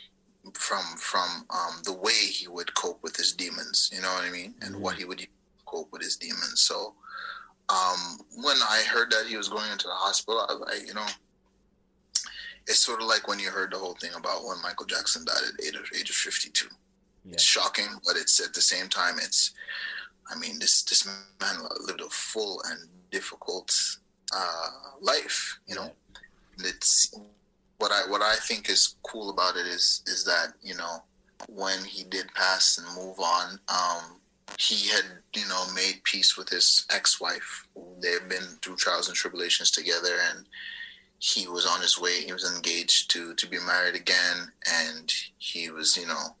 the way he would cope with his demons, you know what I mean? And what he would cope with his demons. So when I heard that he was going into the hospital, I was like, it's sort of like when you heard the whole thing about when Michael Jackson died at the age of 52. Yeah. It's shocking, but it's at the same time, this man lived a full and difficult life, Yeah. And it's what I think is cool about it is that, when he did pass and move on, he had, made peace with his ex-wife. They've been through trials and tribulations together, and he was on his way. He was engaged to be married again, and he was,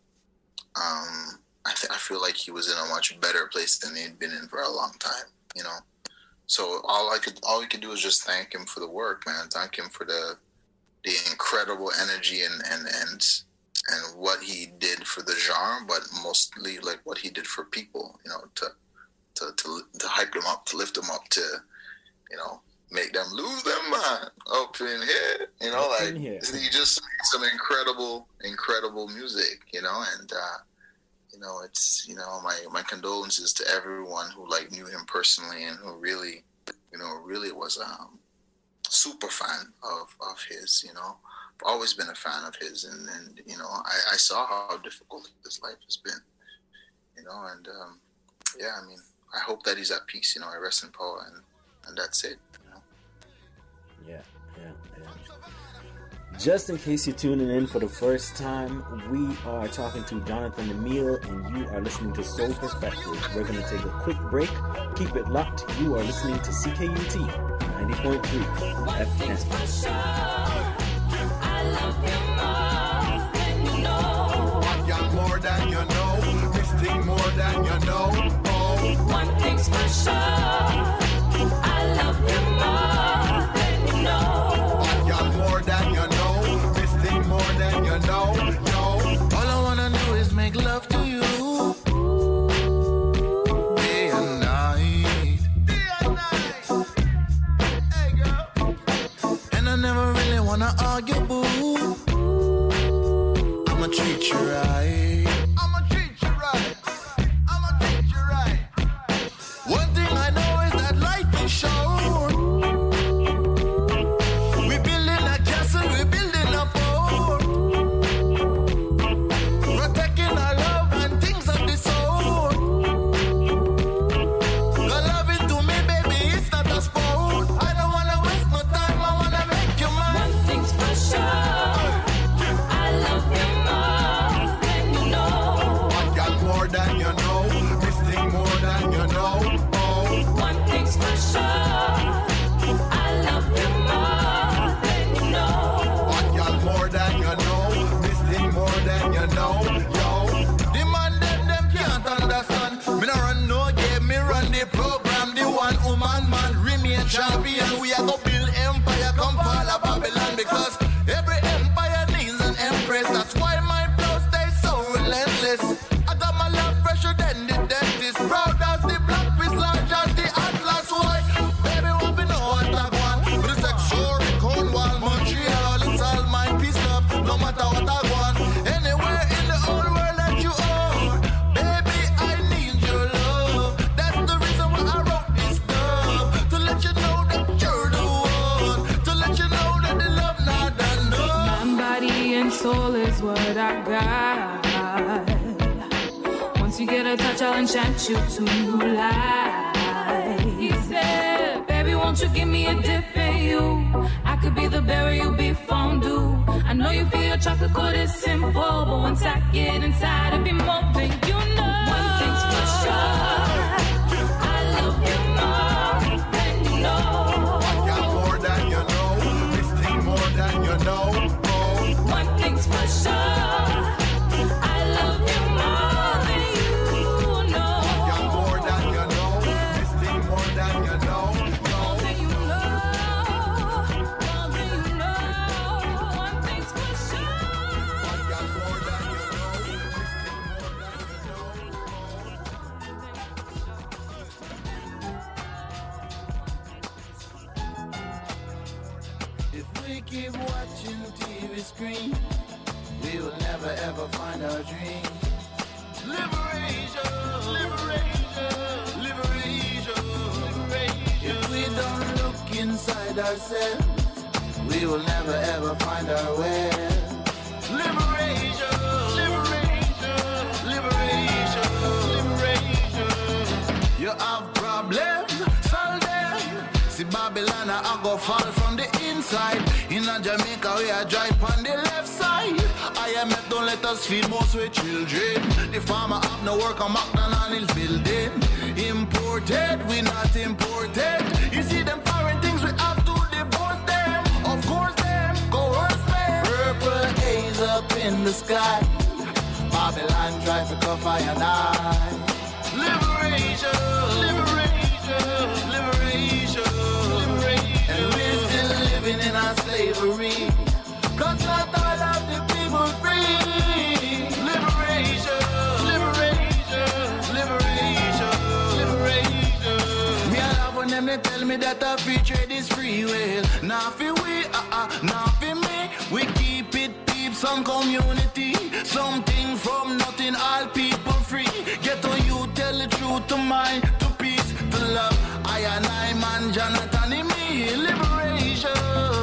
I feel like he was in a much better place than he'd been in for a long time, So all we could do is just thank him for the work, man. Thank him for the incredible energy and what he did for the genre, but mostly like what he did for people, to hype them up, to lift them up, to, make them lose their mind up in here, he just made some incredible music, and, it's, my condolences to everyone who knew him personally and who really was a super fan of his, I've always been a fan of his, and I saw how difficult his life has been, and I hope that he's at peace, I rest in power, and that's it. Yeah. Just in case you're tuning in for the first time, we are talking to Jonathan Emile, and you are listening to Soul Perspectives. We're going to take a quick break. Keep it locked. You are listening to CKUT 90.3 FM. I love you more than you know. Missing more than you know. Oh, one thing's for sure. I love you more than you know. More than you know, missing more than you know. All I wanna do is make love to you, day and night. Hey girl. And I never really wanna argue, boo. I'ma treat you right. One thing I know is that life is short. Champion, we are gonna build empire, come fall of Babylon, because every empire needs an empress. That's why my flow stays so relentless. I got my love fresher than the dentist, proud as the black piece, large as the Atlas. Why? Baby, want to know what I want? With the sex, Shore, Cornwall, Montreal, it's all mine, peace, love, no matter what I want. Anywhere in the whole world that you are, baby, I need your love. That's the reason why I wrote this stuff, to let you know that you're the one, to let you know that the love not enough. My body and soul is what I got. Once you get a touch, I'll enchant you to new life. He said, baby, won't you give me a dip in you? I could be the berry, you be fondue. I know you feel chocolate good is simple, but once I get inside, it be more than you know. One thing's for sure, I love you more than you know. I got more than you know. This thing more than you know. One thing's for sure, I love you more than you know. I got more than you know. This thing more than you know. More than you know, more than you know. One thing's for sure. I got more than you know. This thing more than you know. If we keep watching TV screen, we will never ever find our dream. Liberation, liberation, liberation, liberation. If we don't look inside ourselves, we will never ever find our way. Liberation, liberation, liberation, liberation. You have problems, solve them. See Babylon, I go fall from the inside. In a Jamaica, we are drive on the left side. IMF don't let us feed most with children. The farmer have no work on McDonald's building. Imported, we not imported. You see them foreign things, we have to divorce them. Of course them, coerce them. Purple haze up in the sky. Babylon try to cover and I. Liberation, liberation, liberation, liberation. And we're still living in our slavery. Cause not all of the people free. Liberation, liberation, liberation, liberation. Me I love when them they tell me that a free trade is free. Well, not for we, not for me. We keep it peep, some community. Something from nothing, all people free. Get on you, tell the truth to mind, to peace, to love. I and I, man, Jonathan, and me. Liberation,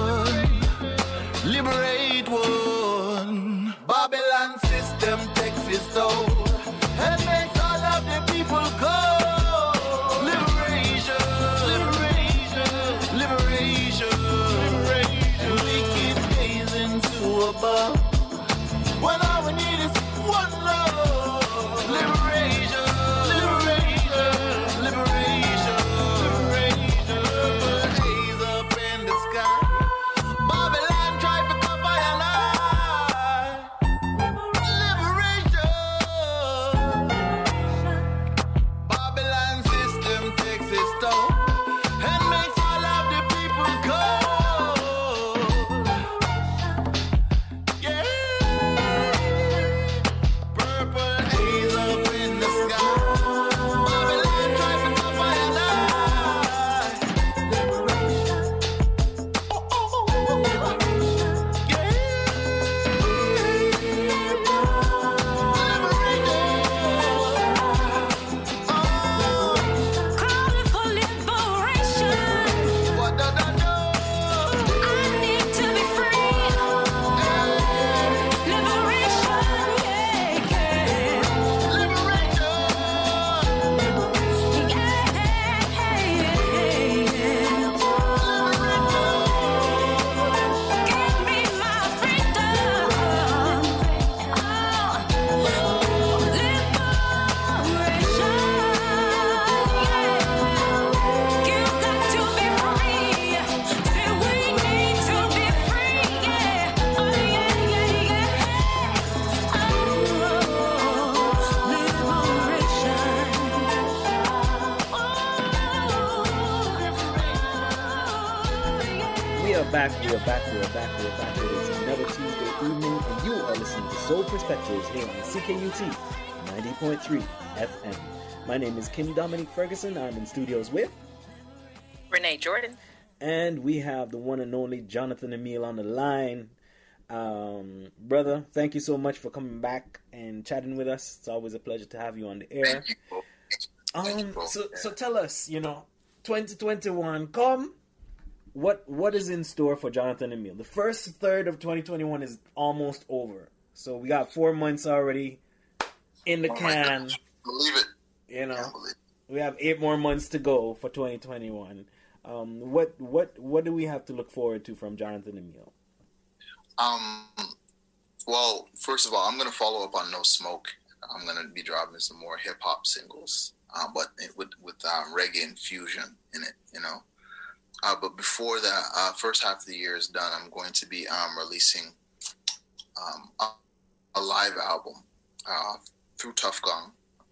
liberate one. Babylon system takes its toll and makes all of the people go. Liberation, liberation, liberation, liberation. And we keep gazing to above when all we need is one love. Liberation, liberation, liberation, liberation. Haze up in the sky. Babylon try to cover and I. Liberation. Babylon system takes its toll and makes all of the people go. Yeah. Purple haze up in the sky. Babylon try to cover and I. Calling for liberation. What do? I need to be free. Liberation, yeah, yeah. Give me my freedom. Liberation, you got to be free. Say we need to be free, yeah. Oh yeah, yeah, yeah. Oh, We are back. It is another Tuesday evening, and you are listening to Soul Perspectives here on CKUT 90.3 FM. My name is Kim Dominique Ferguson. I'm in studios with, Renee Jordan. and we have the one and only Jonathan Emile on the line. Brother, thank you so much for coming back and chatting with us. It's always a pleasure to have you on the air. So tell us, 2021 come. What is in store for Jonathan Emile? The first third of 2021 is almost over. So we got 4 months already in the can. Believe it. We have 8 more months to go for 2021. What do we have to look forward to from Jonathan Emile? Well, first of all, I'm going to follow up on No Smoke. I'm going to be dropping some more hip hop singles, but with reggae infusion in it, you know. But before that, first half of the year is done, I'm going to be releasing a live album through Tough Gong,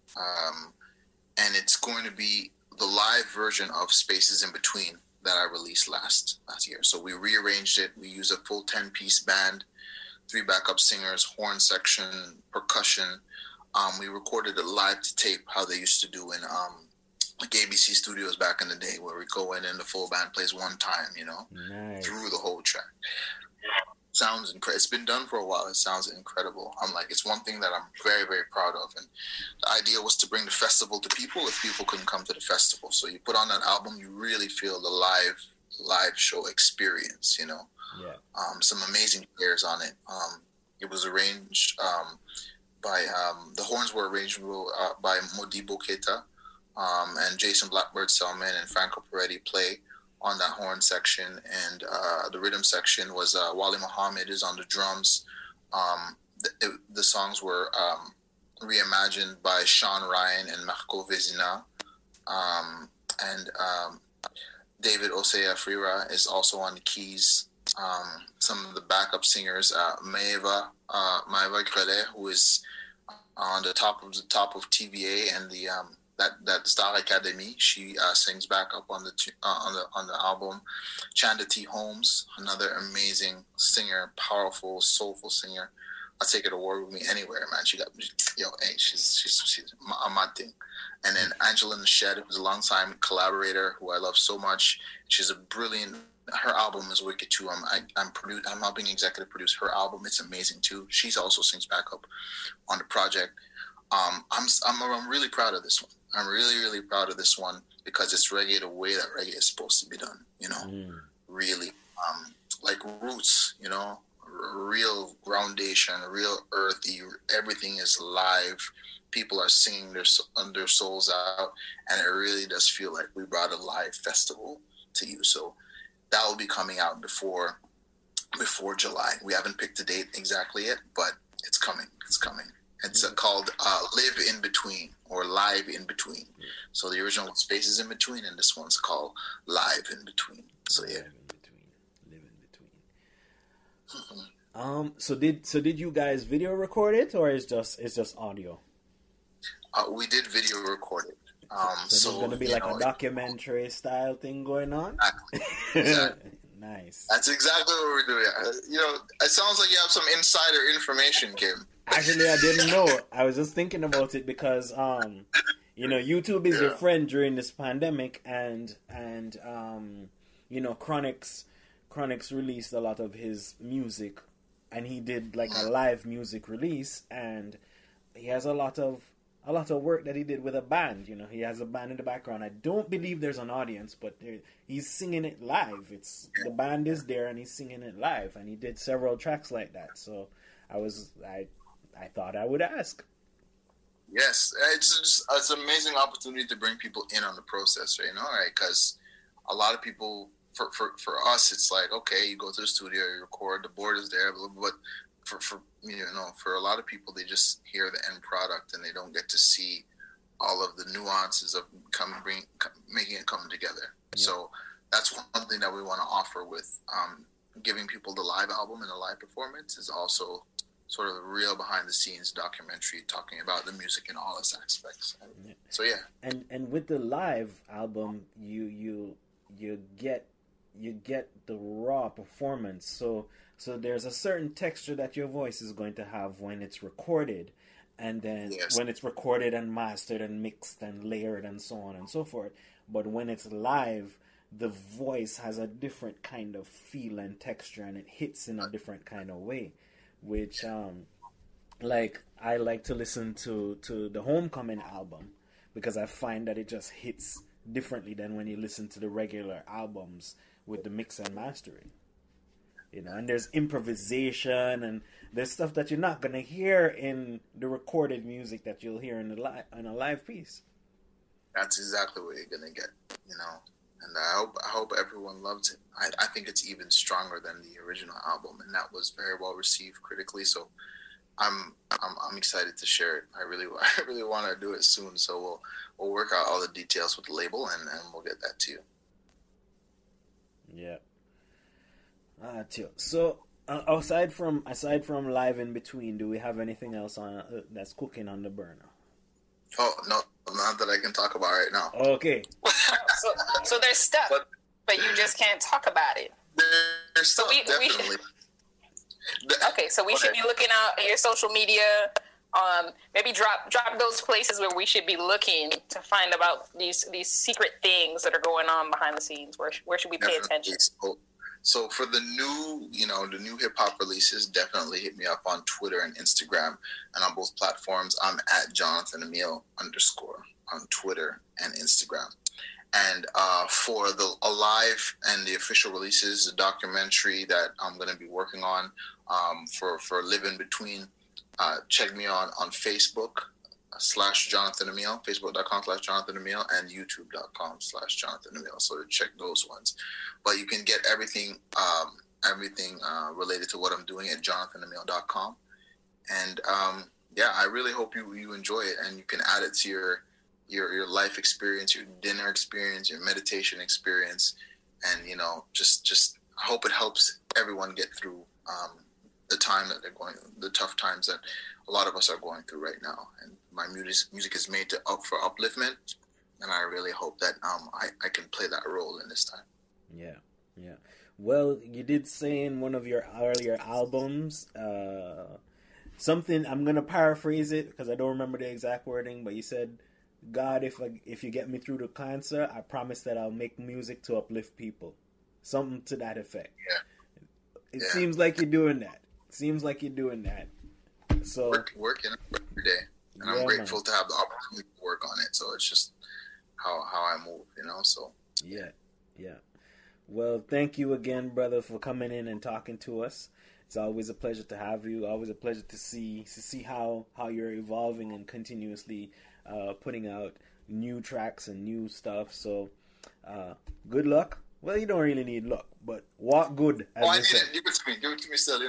and it's going to be the live version of Spaces in Between that I released last year. So we rearranged it. We used a full 10-piece band, 3 backup singers, horn section, percussion. We recorded it live to tape, how they used to do in like ABC Studios back in the day, where we go in and the full band plays one time, you know, through the whole track. Sounds incredible. It's been done for a while. It sounds incredible. It's one thing that I'm very, very proud of. And the idea was to bring the festival to people if people couldn't come to the festival. So you put on that album, you really feel the live show experience, you know. Yeah. Some amazing players on it. It was arranged by, the horns were arranged by Modibo Keita, and Jason Blackbird Selman and Franco Peretti play on that horn section, and the rhythm section was Wally Muhammad is on the drums. The songs were reimagined by Sean Ryan and Marco Vezina, and David Osea Frira is also on the keys. Some of the backup singers, Maeva Grelet, who is on the top of TVA and the that Star Academy, she sings back up on the album. Chanda T. Holmes, another amazing singer, powerful, soulful singer. I'll take her to war with me anywhere, man. She got, she's a mad thing. And then Angela Nashed, who's a longtime collaborator who I love so much. She's a brilliant. Her album is wicked too. I'm helping executive produce her album. It's amazing too. She's also sings back up on the project. I'm really proud of this one. I'm really, really proud of this one because it's reggae the way that reggae is supposed to be done, you know, really, like roots, you know, real groundation, real earthy, everything is live. People are singing their souls out, and it really does feel like we brought a live festival to you. So that will be coming out before July. We haven't picked a date exactly yet, but it's coming. It's coming. It's called Live in Between or Live in Between. So the original Spaces in Between, and this one's called Live in Between. So yeah. Live in Between. So did you guys video record it, or it's just audio? We did video record it. So there's gonna be like a documentary style thing going on. Exactly. Nice. That's exactly what we're doing. You know, it sounds like you have some insider information, Kim. Actually, I didn't know. I was just thinking about it because, you know, YouTube is your friend during this pandemic, and you know, Chronix released a lot of his music, and he did like a live music release, and he has a lot of work that he did with a band. You know, he has a band in the background. I don't believe there's an audience, but he's singing it live. The band is there, and he's singing it live, and he did several tracks like that. So I thought I would ask. Yes, it's an amazing opportunity to bring people in on the process, you know, right? Because a lot of people, for us, it's like, okay, you go to the studio, you record, the board is there, but for a lot of people, they just hear the end product and they don't get to see all of the nuances of making it come together. Yeah. So that's one thing that we want to offer with giving people the live album and the live performance is also sort of a real behind the scenes documentary talking about the music in all its aspects. So yeah. And with the live album, you get the raw performance. So there's a certain texture that your voice is going to have when it's recorded, and then when it's recorded and mastered and mixed and layered and so on and so forth. But when it's live, the voice has a different kind of feel and texture, and it hits in a different kind of way. Which, like, I like to listen to the Homecoming album because I find that it just hits differently than when you listen to the regular albums with the mix and mastering. You know, and there's improvisation and there's stuff that you're not gonna hear in the recorded music that you'll hear in a live piece. That's exactly what you're gonna get. You know, And I hope everyone loves it. I think it's even stronger than the original album, and that was very well received critically. So I'm excited to share it. I really want to do it soon. So we'll work out all the details with the label, and we'll get that to you. Yeah. So aside from Live in Between, do we have anything else on that's cooking on the burner? Oh no, not that I can talk about right now. Okay. So there's stuff, but you just can't talk about it. There's stuff, definitely. Okay, so we should be looking out at your social media. Maybe drop those places where we should be looking to find about these secret things that are going on behind the scenes. Where should we pay attention? So for the new hip hop releases, definitely hit me up on Twitter and Instagram, and on both platforms. I'm at Jonathan Emile _ on Twitter and Instagram. And for the Alive and the official releases, the documentary that I'm going to be working on for Live in Between, check me on Facebook /Jonathan Emile, facebook.com/Jonathan Emile, and youtube.com/Jonathan Emile. So check those ones. But you can get everything related to what I'm doing at jonathanemile.com. And I really hope you enjoy it, and you can add it to your life experience, your dinner experience, your meditation experience, and just I hope it helps everyone get through the time that they're going, the tough times that a lot of us are going through right now. And my music is made for upliftment, and I really hope that I can play that role in this time. Yeah. Well, you did say in one of your earlier albums something. I'm gonna paraphrase it because I don't remember the exact wording, but you said, God, if you get me through the cancer, I promise that I'll make music to uplift people. Something to that effect. Yeah. It seems like you're doing that. So working every day, and I'm grateful to have the opportunity to work on it. So it's just how I move, So yeah. Well, thank you again, brother, for coming in and talking to us. It's always a pleasure to have you. Always a pleasure to see how you're evolving and continuously putting out new tracks and new stuff. So good luck. Well, you don't really need luck, but walk good. As I need it. Give it to me still,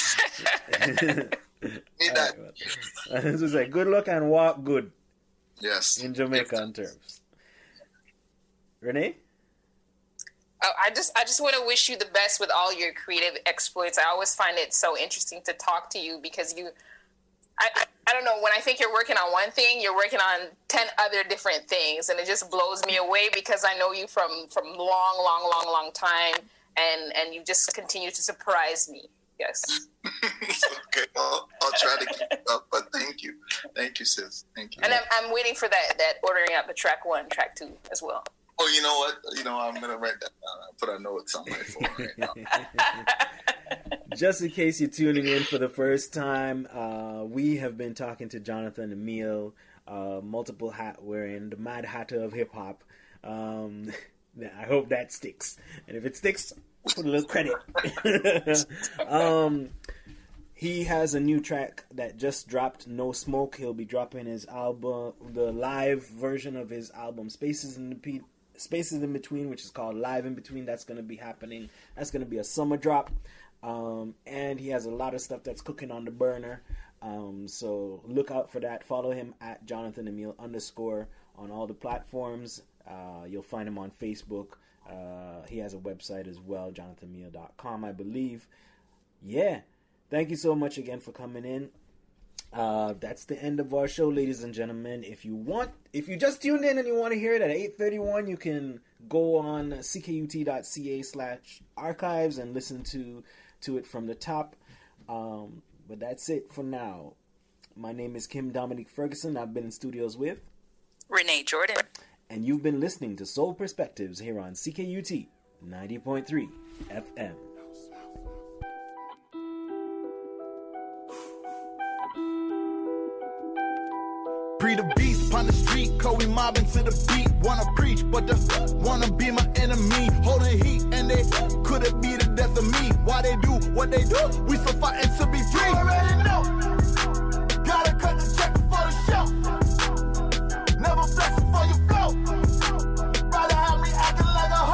Need that. As I say, good luck and walk good. Yes. In Jamaican terms. Renee? Oh, I just want to wish you the best with all your creative exploits. I always find it so interesting to talk to you because I don't know, when I think you're working on one thing, you're working on 10 other different things, and it just blows me away because I know you from long time, and you just continue to surprise me. Yes. Okay, well, I'll try to keep it up, but thank you, sis. Thank you. And I'm waiting for that ordering out the track 1, track 2 as well. Oh, you know what? I'm gonna write that down. I'll put a note on my phone right now. Just in case you're tuning in for the first time, we have been talking to Jonathan Emile, multiple hat wearing, the Mad Hatter of hip hop. I hope that sticks, and if it sticks, put a little credit. He has a new track that just dropped, No Smoke. He'll be dropping his album, the live version of his album, Spaces in Between, which is called Live in Between. That's going to be happening. That's going to be a summer drop. And he has a lot of stuff that's cooking on the burner. So look out for that. Follow him at Jonathan Emile _ on all the platforms. You'll find him on Facebook. He has a website as well, jonathanemile.com, I believe. Yeah. Thank you so much again for coming in. That's the end of our show, ladies and gentlemen. If you just tuned in and you want to hear it at 8:31, you can go on ckut.ca/archives and listen to it from the top. But that's it for now. My name is Kim Dominique Ferguson. I've been in studios with Renee Jordan. And you've been listening to Soul Perspectives here on CKUT 90.3 FM. Free the beast upon the street, Kobe mobbing to the beat. Wanna preach, but wanna be my enemy. Holding heat, and they couldn't be the death of me. Why they do what they do? We still fighting to be free. You already know. Gotta cut the check for the show. Never flexing for your flow. Rather have me acting like a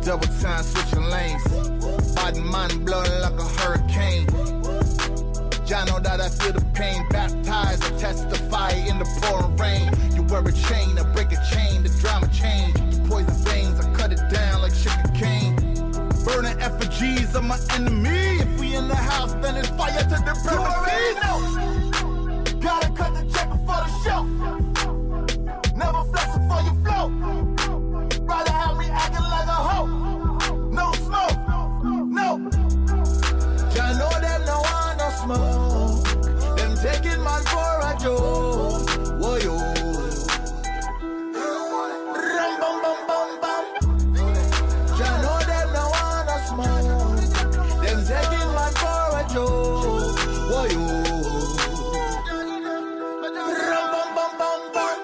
Double time switching lanes. Body, mind blowing like a hurricane. Y'all know that I feel the pain. Baptized, I testify in the pouring rain. You wear a chain, I break a chain. The drama change. You poison veins, I cut it down like sugar cane. Burning effigies of my enemy. If we in the house, then it's fire to the premises. Gotta cut the check for the show. Never flexing for your flow. Rather have me acting like a hoe. No smoke, no. Y'all know them no one no smoke. Them taking man for a joke. Whoa yo. Ram bum bum bum bum. Y'all know them no one no smoke. Them taking man for a joke. Whoa yo. Ram bum bum bum bum.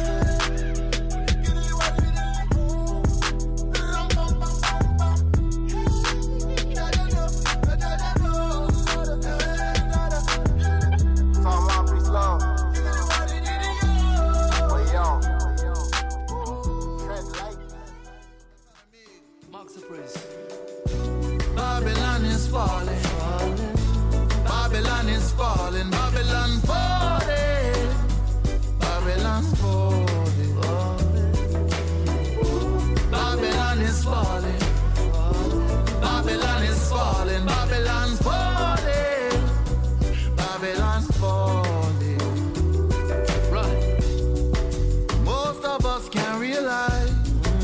Babylon is falling. Babylon is falling. Babylon falling. Babylon falling. Babylon is falling. Babylon is falling. Babylon falling. Babylon falling. Right. Most of us can't realize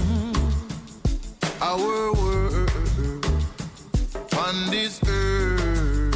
our world on this earth.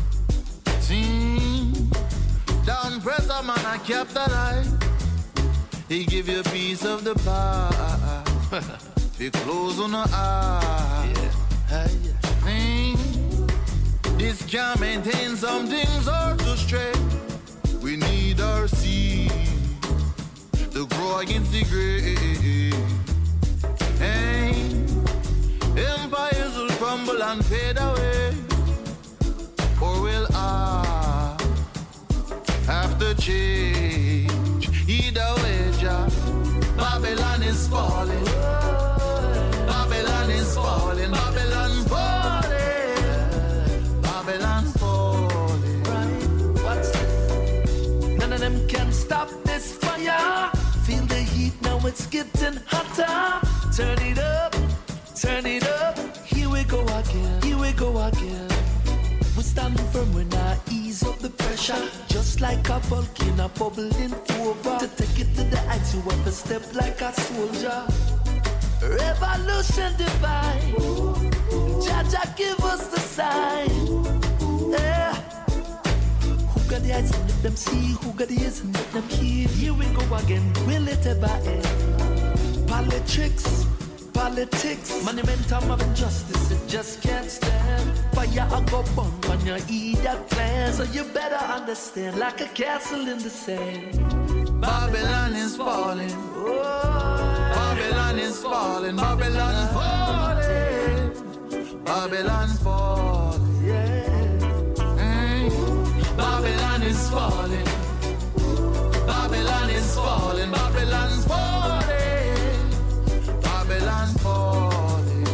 See, down pressure man, I kept alive. He give you a piece of the pie. If close on the eye. See, this can't maintain, some things are too straight. We need our seed to grow against the grave. Hey, empires will crumble and fade away, or will I have to change? Either way, Jah, Babylon is falling. Babylon is falling. Babylon falling. Babylon falling. Right, what's this? None of them can stop this fire. Feel the heat, now it's getting hotter. Turn it up, turn it up. Here we go again, here we go again. We're standing firm, we're not ease up the pressure. Just like a volcano bubbling over. To take it to the heights, you have to step like a soldier. Revolution divine. Jah give us the sign. Yeah. Who got the eyes and let them see? Who got the ears and let them hear? Here we go again, will it ever end? Politics, politics, monumentum of injustice, it just can't stand. Fire a go burn when you eat that plan. So you better understand, like a castle in the sand. Babylon is falling. Babylon is falling. Babylon falling. Babylon falling. Yeah. Babylon is falling. Babylon is falling. Babylon falling. Babylon falling.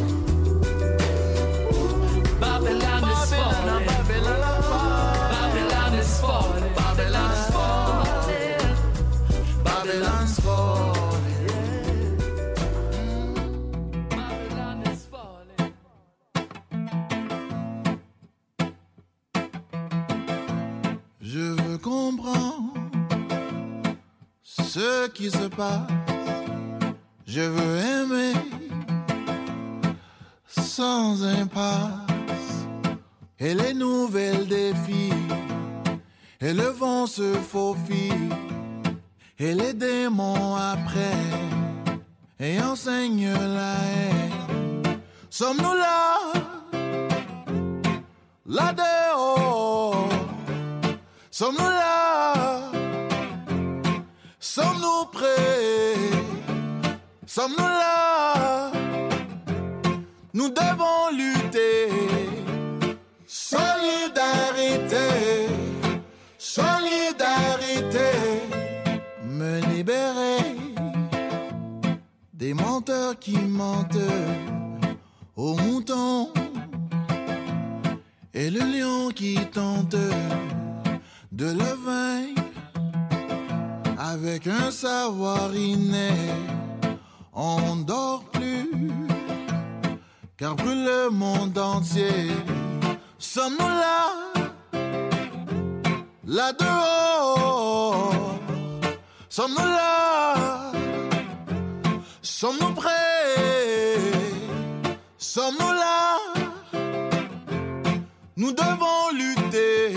Babylon is falling. Babylon is falling. Babylon's falling. Babylon's falling. Babylon is falling. Je veux comprendre ce qui se passe. Je veux aimer sans impasse. Et les nouvelles défis, et le vent se faufile, et les démons apprennent et enseignent la haine. Sommes-nous là, là dehors? Sommes-nous là? Sommes-nous prêts? Sommes-nous là? Nous devons lutter. Solidarité, solidarité. Me libérer des menteurs qui mentent. qui tente de le vaincre avec un savoir inné. On dort plus, car brûle le monde entier. Sommes-nous là dehors? Sommes-nous là? Sommes-nous prêts? Sommes-nous là? Nous devons lutter.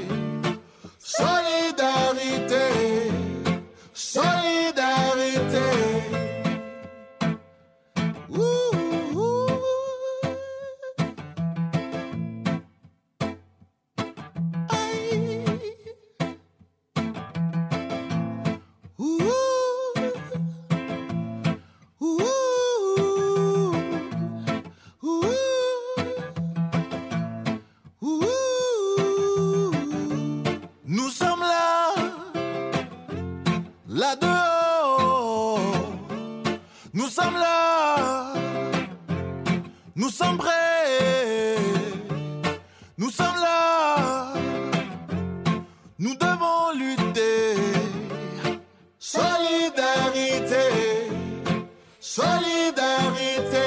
Solidarité, solidarité. Nous sommes là dehors. Nous sommes là, nous sommes prêts. Nous sommes là, nous devons lutter. Solidarité, solidarité.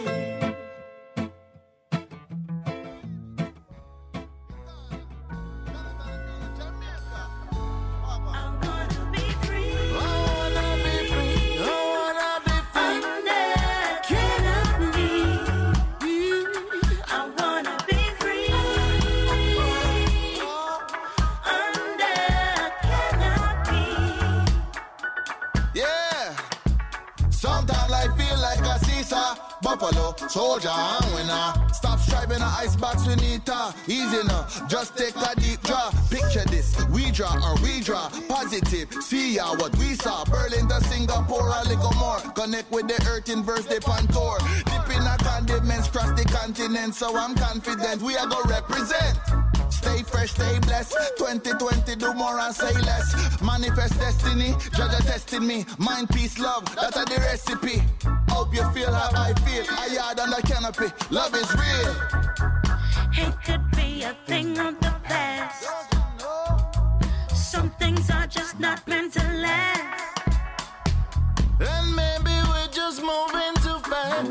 Buffalo, soldier, and winner. Stop striving an icebox, we need to. Easy now, just take a deep draw. Picture this, we draw or we draw. Positive, see ya what we saw. Berlin to Singapore, a little more. Connect with the earth in verse, they pan tour. Dip in a condiments, cross the continent. So I'm confident we are gonna represent. Stay fresh, stay blessed. 2020, do more and say less. Manifest destiny, judge testing me. Mind, peace, love, that's the recipe. Hope you feel how I feel. I yard on the canopy, love is real. Hate could be a thing of the past. Some things are just not meant to last. And maybe we're just moving too fast.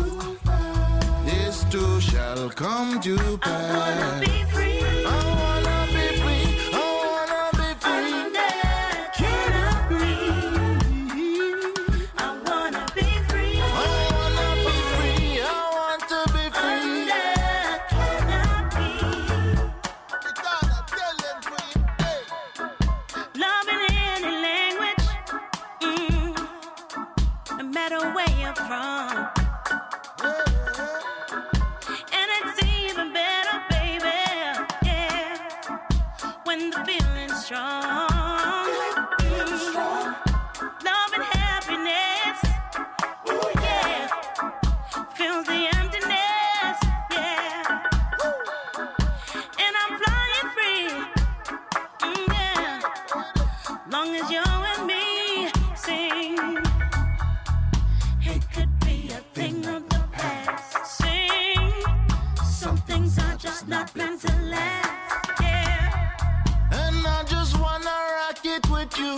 This too shall come to pass. I wanna be free. I wanna be free. I wanna be free. Can I breathe? I wanna be free. I wanna be free. I want to be free. Can I breathe? Love in any language, no matter where you're from. And it's even better, baby, yeah, when the feeling's strong. Love and happiness, yeah, fills the emptiness, yeah. And I'm flying free, yeah, long as you're with me, sing. It could be a thing of the past, sing. Some things are just not meant to last, yeah. And I just wanna rock it with you.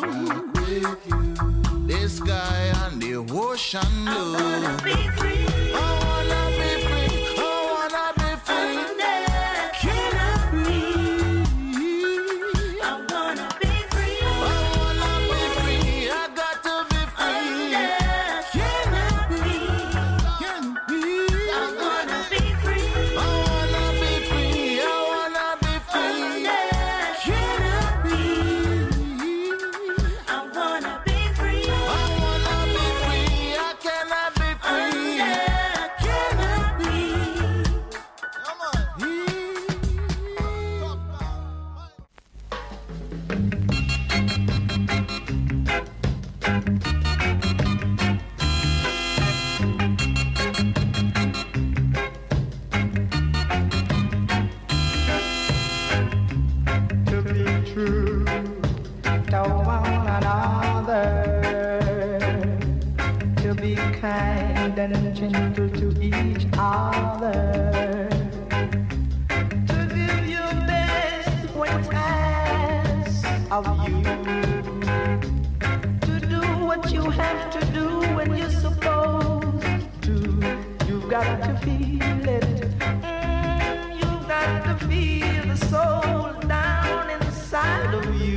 The sky and the ocean blue. I wanna be free. I wanna be free. I wanna be free. Can I breathe? I wanna be free. I wanna be free. I got to be free. Can I breathe? Can breathe. I wanna be free. I wanna be free. I wanna be free. Can I breathe? I wanna be free. I wanna be free. I cannot be free. got to feel it. You got to feel the soul down inside of you.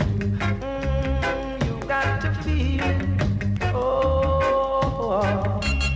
You got to feel it. Oh.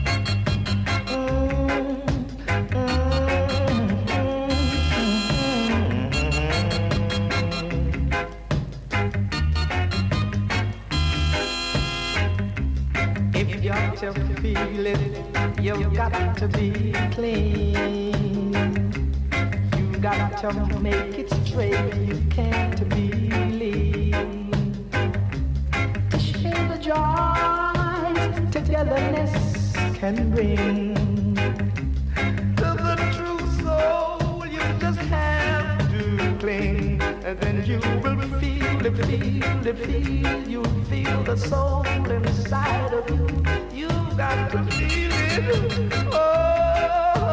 If you got to feel it, you got to be clean. You got to make it straight. You can't be lean. Share the joys togetherness can bring. To the true soul, you just have to cling, and then you will feel it, feel it, feel. You feel the soul inside of you. You got to feel it. Oh,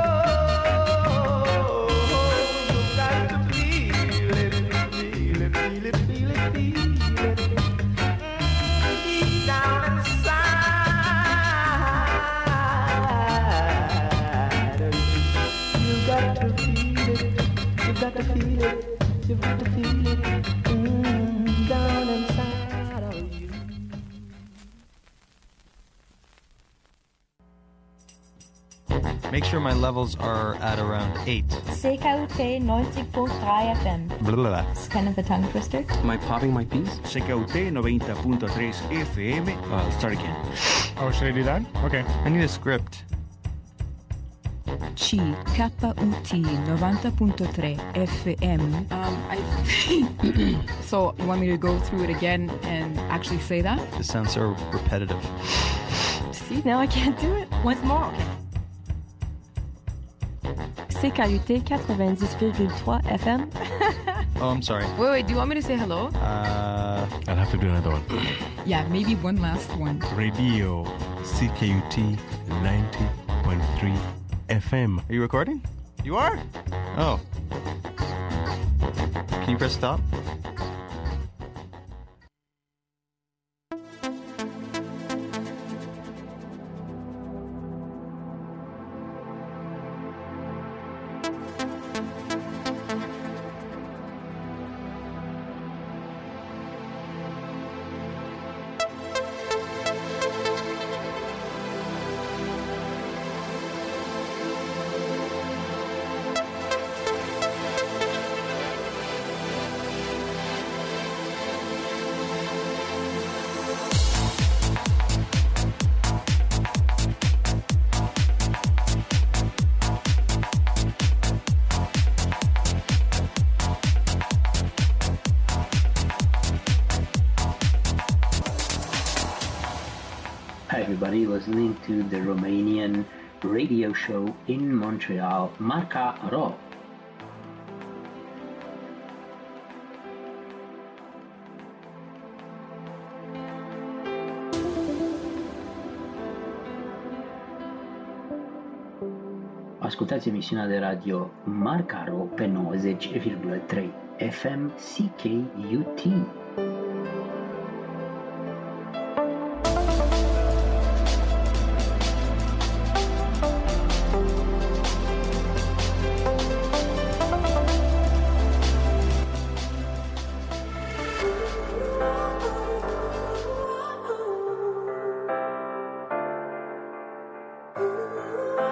you got to feel it, feel it, feel it, feel it, feel it. Deep down inside, you got to feel it. You got to feel it. You got to feel it. Down inside of you. Make sure my levels are at around 8. CKUT 90.3 FM. Blah, blah, blah. It's kind of a tongue twister. Am I popping my piece? CKUT 90.3 FM. Start again. Oh, should I do that? Okay. I need a script. CKUT 90.3 FM. So, you want me to go through it again and actually say that? This sounds so repetitive. See, now I can't do it. Once more. Okay. CKUT 90.3 FM. Oh, I'm sorry. Wait, do you want me to say hello? I'll have to do another one. Yeah, maybe one last one. Radio CKUT 90.3 FM. Are you recording? You are? Oh. Can you press stop? Everybody listening to the Romanian radio show in Montreal, Marca Ro. Ascultați emisiunea de radio Marca Ro pe 90,3 FM CKUT.